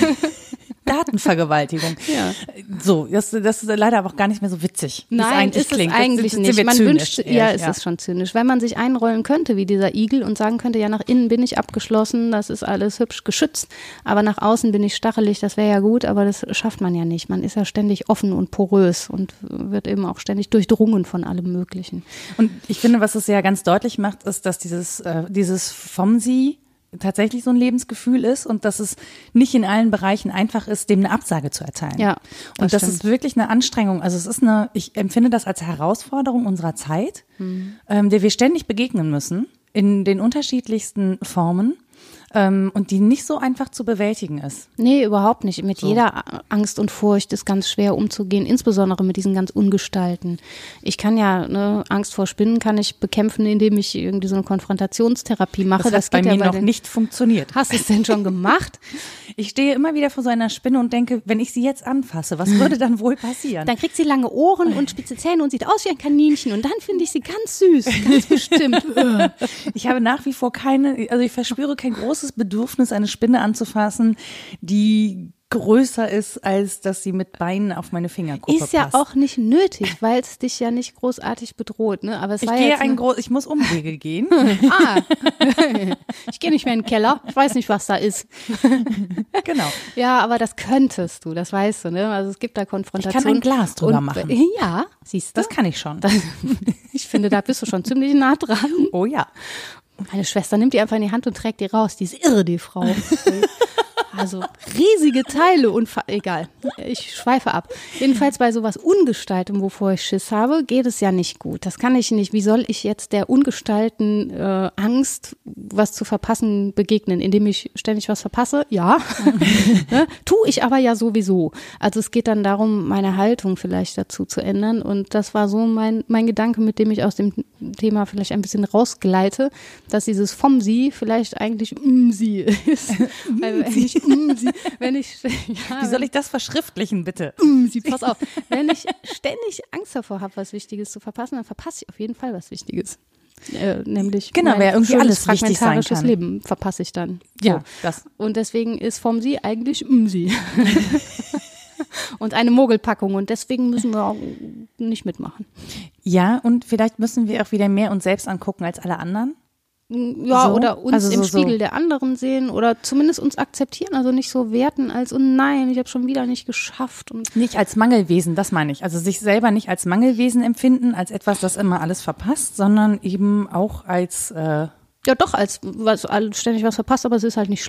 Datenvergewaltigung. Ja. So, das, das ist leider aber auch gar nicht mehr so witzig. Nein, ist es eigentlich das, das, nicht. Man zynisch, wünscht, ja, es ja. ist schon zynisch, weil man sich einrollen könnte wie dieser Igel und sagen könnte, ja, nach innen bin ich abgeschlossen, das ist alles hübsch geschützt, aber nach außen bin ich stachelig, das wäre ja gut, aber das schafft man ja nicht. Man ist ja ständig offen und porös und wird eben auch ständig durchdrungen von allem Möglichen. Und ich finde, was es ja ganz deutlich macht, ist, dass dieses, äh, dieses vom Sie tatsächlich so ein Lebensgefühl ist und dass es nicht in allen Bereichen einfach ist, dem eine Absage zu erteilen. Ja, das und das stimmt. ist wirklich eine Anstrengung. Also es ist eine, ich empfinde das als Herausforderung unserer Zeit, mhm. ähm, der wir ständig begegnen müssen, in den unterschiedlichsten Formen. Ähm, und die nicht so einfach zu bewältigen ist. Nee, überhaupt nicht. Mit so. jeder Angst und Furcht ist ganz schwer umzugehen, insbesondere mit diesen ganz Ungestalten. Ich kann ja, ne, Angst vor Spinnen kann ich bekämpfen, indem ich irgendwie so eine Konfrontationstherapie mache. Das, das hat bei geht mir ja bei noch nicht funktioniert. Hast du es denn schon gemacht? Ich stehe immer wieder vor so einer Spinne und denke, wenn ich sie jetzt anfasse, was würde dann wohl passieren? Dann kriegt sie lange Ohren und spitze Zähne und sieht aus wie ein Kaninchen und dann finde ich sie ganz süß, ganz bestimmt. Ich habe nach wie vor keine, also ich verspüre kein großes Bedürfnis, eine Spinne anzufassen, die größer ist, als dass sie mit Beinen auf meine Fingerkuppe passt. Ist ja auch nicht nötig, weil es dich ja nicht großartig bedroht. Ne? Aber es ich war gehe jetzt ein eine... Gro- ich muss Umwege gehen. Ah, ich gehe nicht mehr in den Keller. Ich weiß nicht, was da ist. Genau. Ja, aber das könntest du, das weißt du. Ne? Also es gibt da Konfrontationen. Ich kann ein Glas drüber und, machen. Ja, siehst du. Das kann ich schon. Das, ich finde, da bist du schon ziemlich nah dran. Oh ja. Meine Schwester nimmt die einfach in die Hand und trägt die raus. Die ist irre, die Frau. Also riesige Teile und egal, ich schweife ab. Jedenfalls bei sowas Ungestaltem, wovor ich Schiss habe, geht es ja nicht gut. Das kann ich nicht. Wie soll ich jetzt der ungestalten äh, Angst, was zu verpassen, begegnen, indem ich ständig was verpasse? Ja, ne? Tue ich aber ja sowieso. Also es geht dann darum, meine Haltung vielleicht dazu zu ändern und das war so mein mein Gedanke, mit dem ich aus dem Thema vielleicht ein bisschen rausgleite, dass dieses vom Sie vielleicht eigentlich mm Sie ist. Weil wenn ich Sie, wenn ich, ja, Wie soll ich das verschriftlichen, bitte? Sie, pass auf. Wenn ich ständig Angst davor habe, was Wichtiges zu verpassen, dann verpasse ich auf jeden Fall was Wichtiges. Äh, nämlich genau, mein weil irgendwie alles wichtig sein fragmentarisches kann. Leben verpasse ich dann. So. Ja, das. Und deswegen ist vom Sie eigentlich um Sie. Und eine Mogelpackung und deswegen müssen wir auch nicht mitmachen. Ja, und vielleicht müssen wir auch wieder mehr uns selbst angucken als alle anderen. Ja, so? oder uns also im so, Spiegel so. der anderen sehen oder zumindest uns akzeptieren, also nicht so werten als, oh nein, ich habe schon wieder nicht geschafft. Und nicht als Mangelwesen, das meine ich. Also sich selber nicht als Mangelwesen empfinden, als etwas, das immer alles verpasst, sondern eben auch als... Äh ja doch, als was, ständig was verpasst, aber es ist halt nicht schlimm.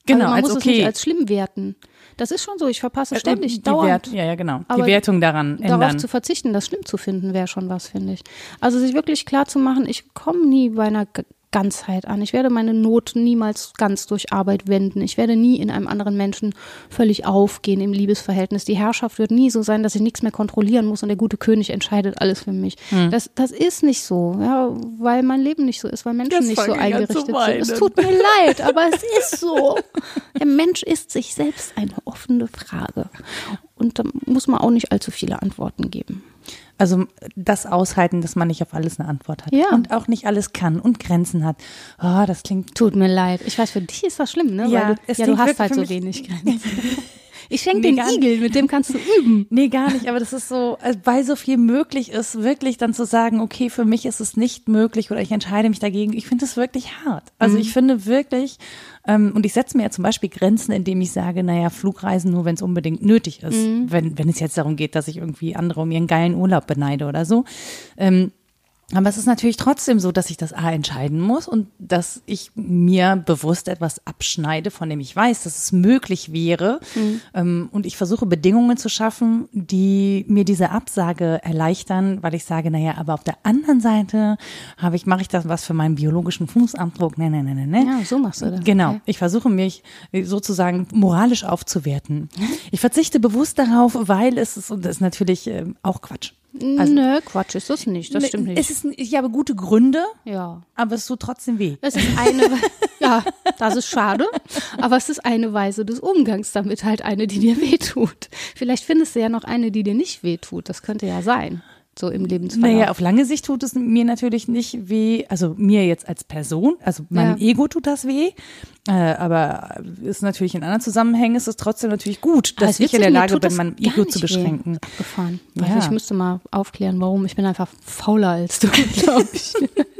Genau, also man als muss okay. es nicht als schlimm werten. Das ist schon so, ich verpasse ständig, die dauernd. Wert, ja, ja, genau. Aber die Wertung daran darauf ändern. zu verzichten, das schlimm zu finden, wäre schon was, finde ich. Also sich wirklich klar zu machen, ich komme nie bei einer G- Ganzheit an. Ich werde meine Not niemals ganz durch Arbeit wenden. Ich werde nie in einem anderen Menschen völlig aufgehen im Liebesverhältnis. Die Herrschaft wird nie so sein, dass ich nichts mehr kontrollieren muss und der gute König entscheidet alles für mich. Hm. Das, das ist nicht so, ja, weil mein Leben nicht so ist, weil Menschen das nicht so eingerichtet sind. Weinen. Es tut mir leid, aber es ist so. Der Mensch ist sich selbst eine offene Frage. Und da muss man auch nicht allzu viele Antworten geben. Also das aushalten, dass man nicht auf alles eine Antwort hat ja. und auch nicht alles kann und Grenzen hat. Oh, das klingt... Tut mir leid. Ich weiß, für dich ist das schlimm, ne? Ja, Weil du, es ja, du hast halt so mich, wenig Grenzen. Ich schenke nee, den Igel, mit dem kannst du üben. Nee, gar nicht, aber das ist so, weil so viel möglich ist, wirklich dann zu sagen, okay, für mich ist es nicht möglich oder ich entscheide mich dagegen. Ich finde es wirklich hart. Also mhm. ich finde wirklich, ähm, und ich setze mir ja zum Beispiel Grenzen, indem ich sage, naja, Flugreisen nur, wenn es unbedingt nötig ist. Mhm. Wenn, wenn es jetzt darum geht, dass ich irgendwie andere um ihren geilen Urlaub beneide oder so. Ähm, Aber es ist natürlich trotzdem so, dass ich das A entscheiden muss und dass ich mir bewusst etwas abschneide, von dem ich weiß, dass es möglich wäre. Mhm. Ähm, und ich versuche Bedingungen zu schaffen, die mir diese Absage erleichtern, weil ich sage, naja, aber auf der anderen Seite habe ich, mache ich das was für meinen biologischen Fußabdruck. Nee, nee, nee, nee, nee. Ja, so machst du das. Genau. Okay. Ich versuche mich sozusagen moralisch aufzuwerten. Ich verzichte bewusst darauf, weil es ist, und das ist natürlich äh, auch Quatsch. Also, Nö, Quatsch ist das nicht, das stimmt nicht. Es ist, ich habe gute Gründe, ja. aber es tut trotzdem weh. Es ist eine, ja, das ist schade, aber es ist eine Weise des Umgangs damit, halt eine, die dir wehtut. Vielleicht findest du ja noch eine, die dir nicht wehtut, das könnte ja sein, so im Lebensverlauf. Naja, auf lange Sicht tut es mir natürlich nicht weh, also mir jetzt als Person, also meinem ja. Ego tut das weh, äh, aber ist natürlich in anderen Zusammenhängen ist es trotzdem natürlich gut, dass ich in der Lage bin, mein Ego zu beschränken. Abgefahren. Ja. Ich müsste mal aufklären, warum. Ich bin einfach fauler als du, glaube ich.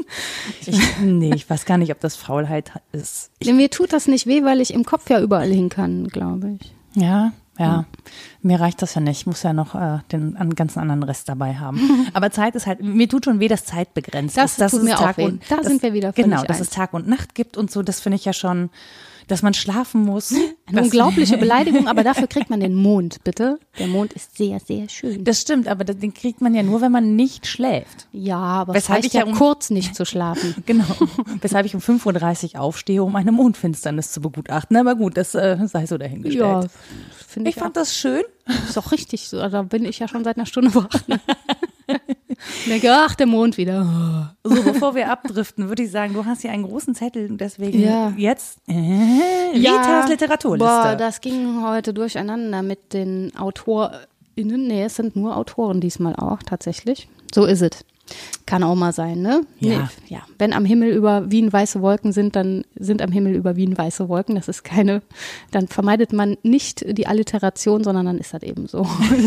ich. Nee, ich weiß gar nicht, ob das Faulheit ist. Ich, mir tut das nicht weh, weil ich im Kopf ja überall hin kann, glaube ich. Ja, ja. Mir reicht das ja nicht. Ich muss ja noch äh, den einen ganz anderen Rest dabei haben. Aber Zeit ist halt, mir tut schon weh, dass Zeit begrenzt das ist. Das tut ist mir Tag auch weh. und, Da das, sind wir wieder völlig Genau, dass eins. es Tag und Nacht gibt und so, das finde ich ja schon, dass man schlafen muss. Eine unglaubliche Beleidigung, aber dafür kriegt man den Mond, bitte. Der Mond ist sehr, sehr schön. Das stimmt, aber den kriegt man ja nur, wenn man nicht schläft. Ja, aber Weshalb es reicht ich ja um, kurz nicht zu schlafen. Genau, weshalb ich um fünf Uhr dreißig aufstehe, um eine Mondfinsternis zu begutachten. Aber gut, das äh, sei so dahingestellt. Ja, finde ich Ich fand auch. das schön. Ist doch richtig, so, da bin ich ja schon seit einer Stunde wach. Ich denke, ach, der Mond wieder. So, bevor wir abdriften, würde ich sagen, du hast hier einen großen Zettel und deswegen ja. jetzt äh, Ritas ja, Literaturliste. Boah, das ging heute durcheinander mit den AutorInnen. Nee, es sind nur Autoren diesmal auch, tatsächlich. So ist es. Kann auch mal sein, ne? Ja. Nee, ja. Wenn am Himmel über Wien weiße Wolken sind, dann sind am Himmel über Wien weiße Wolken. Das ist keine, dann vermeidet man nicht die Alliteration, sondern dann ist das eben so.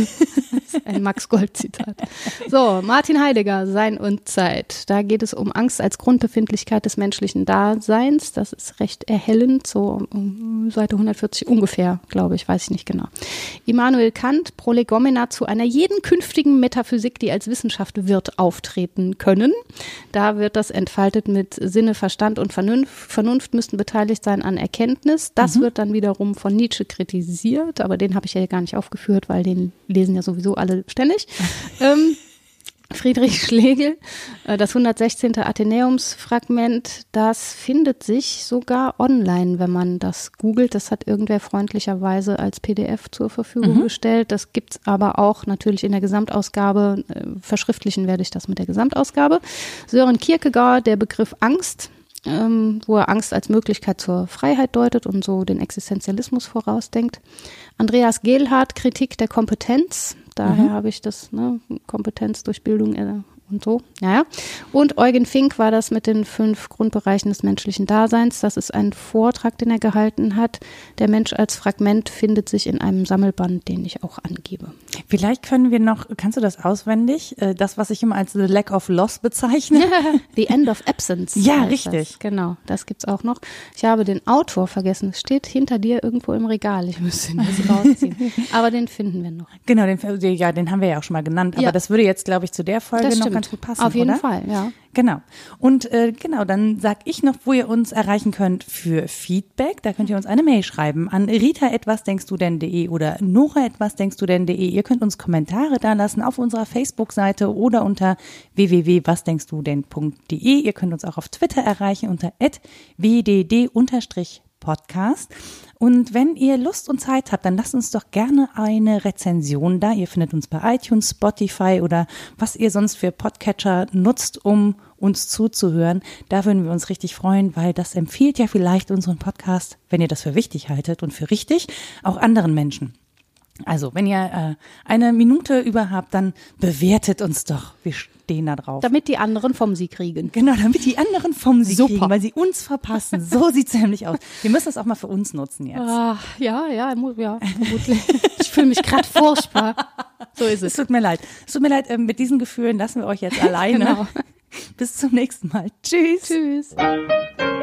Das ist ein Max-Gold-Zitat. So, Martin Heidegger, Sein und Zeit. Da geht es um Angst als Grundbefindlichkeit des menschlichen Daseins. Das ist recht erhellend, so um Seite hundertvierzig ungefähr, glaube ich, weiß ich nicht genau. Immanuel Kant, Prolegomena zu einer jeden künftigen Metaphysik, die als Wissenschaft wird, auftreten können. Da wird das entfaltet mit Sinne, Verstand und Vernunft. Vernunft müssten beteiligt sein an Erkenntnis. Das mhm. wird dann wiederum von Nietzsche kritisiert, aber den habe ich ja gar nicht aufgeführt, weil den lesen ja sowieso alle ständig. ähm, Friedrich Schlegel, das hundertsechzehnte Athenäumsfragment, das findet sich sogar online, wenn man das googelt. Das hat irgendwer freundlicherweise als P D F zur Verfügung mhm. gestellt. Das gibt's aber auch natürlich in der Gesamtausgabe. Verschriftlichen werde ich das mit der Gesamtausgabe. Sören Kierkegaard, der Begriff Angst, ähm, wo er Angst als Möglichkeit zur Freiheit deutet und so den Existenzialismus vorausdenkt. Andreas Gehlhardt, Kritik der Kompetenz. Daher mhm. habe ich das, ne, Kompetenz durch Bildung äh, und so. Naja. Und Eugen Fink war das mit den fünf Grundbereichen des menschlichen Daseins. Das ist ein Vortrag, den er gehalten hat. Der Mensch als Fragment findet sich in einem Sammelband, den ich auch angebe. Vielleicht können wir noch, kannst du das auswendig? Das, was ich immer als The Lack of Loss bezeichne? The End of Absence. Ja, richtig. Das. Genau, das gibt's auch noch. Ich habe den Autor vergessen. Es steht hinter dir irgendwo im Regal. Ich müsste ihn jetzt rausziehen. Aber den finden wir noch. Genau, den, ja, den haben wir ja auch schon mal genannt. Aber ja. das würde jetzt, glaube ich, zu der Folge noch ganz gut passen, Auf jeden oder? Fall, ja. Genau. Und äh, genau, dann sag ich noch, wo ihr uns erreichen könnt für Feedback. Da könnt ihr uns eine Mail schreiben an rita at wasdenkstudenn.de oder nora at wasdenkstudenn.de. Ihr könnt uns Kommentare da lassen auf unserer Facebook-Seite oder unter w w w punkt wasdenkstudenn punkt de. Ihr könnt uns auch auf Twitter erreichen unter at w d d Podcast. Und wenn ihr Lust und Zeit habt, dann lasst uns doch gerne eine Rezension da. Ihr findet uns bei iTunes, Spotify oder was ihr sonst für Podcatcher nutzt, um uns zuzuhören. Da würden wir uns richtig freuen, weil das empfiehlt ja vielleicht unseren Podcast, wenn ihr das für wichtig haltet und für richtig, auch anderen Menschen. Also, wenn ihr äh, eine Minute über habt, dann bewertet uns doch. Wir stehen da drauf. Damit die anderen vom Sie kriegen. Genau, damit die anderen vom Sie Super. kriegen, weil sie uns verpassen. So sieht's nämlich aus. Wir müssen das auch mal für uns nutzen jetzt. Ah, ja, ja, mu- ja, vermutlich. Ich fühle mich gerade furchtbar. So ist Es es. tut mir leid. Es tut mir leid, äh, mit diesen Gefühlen lassen wir euch jetzt alleine. Genau. Bis zum nächsten Mal. Tschüss. Tschüss.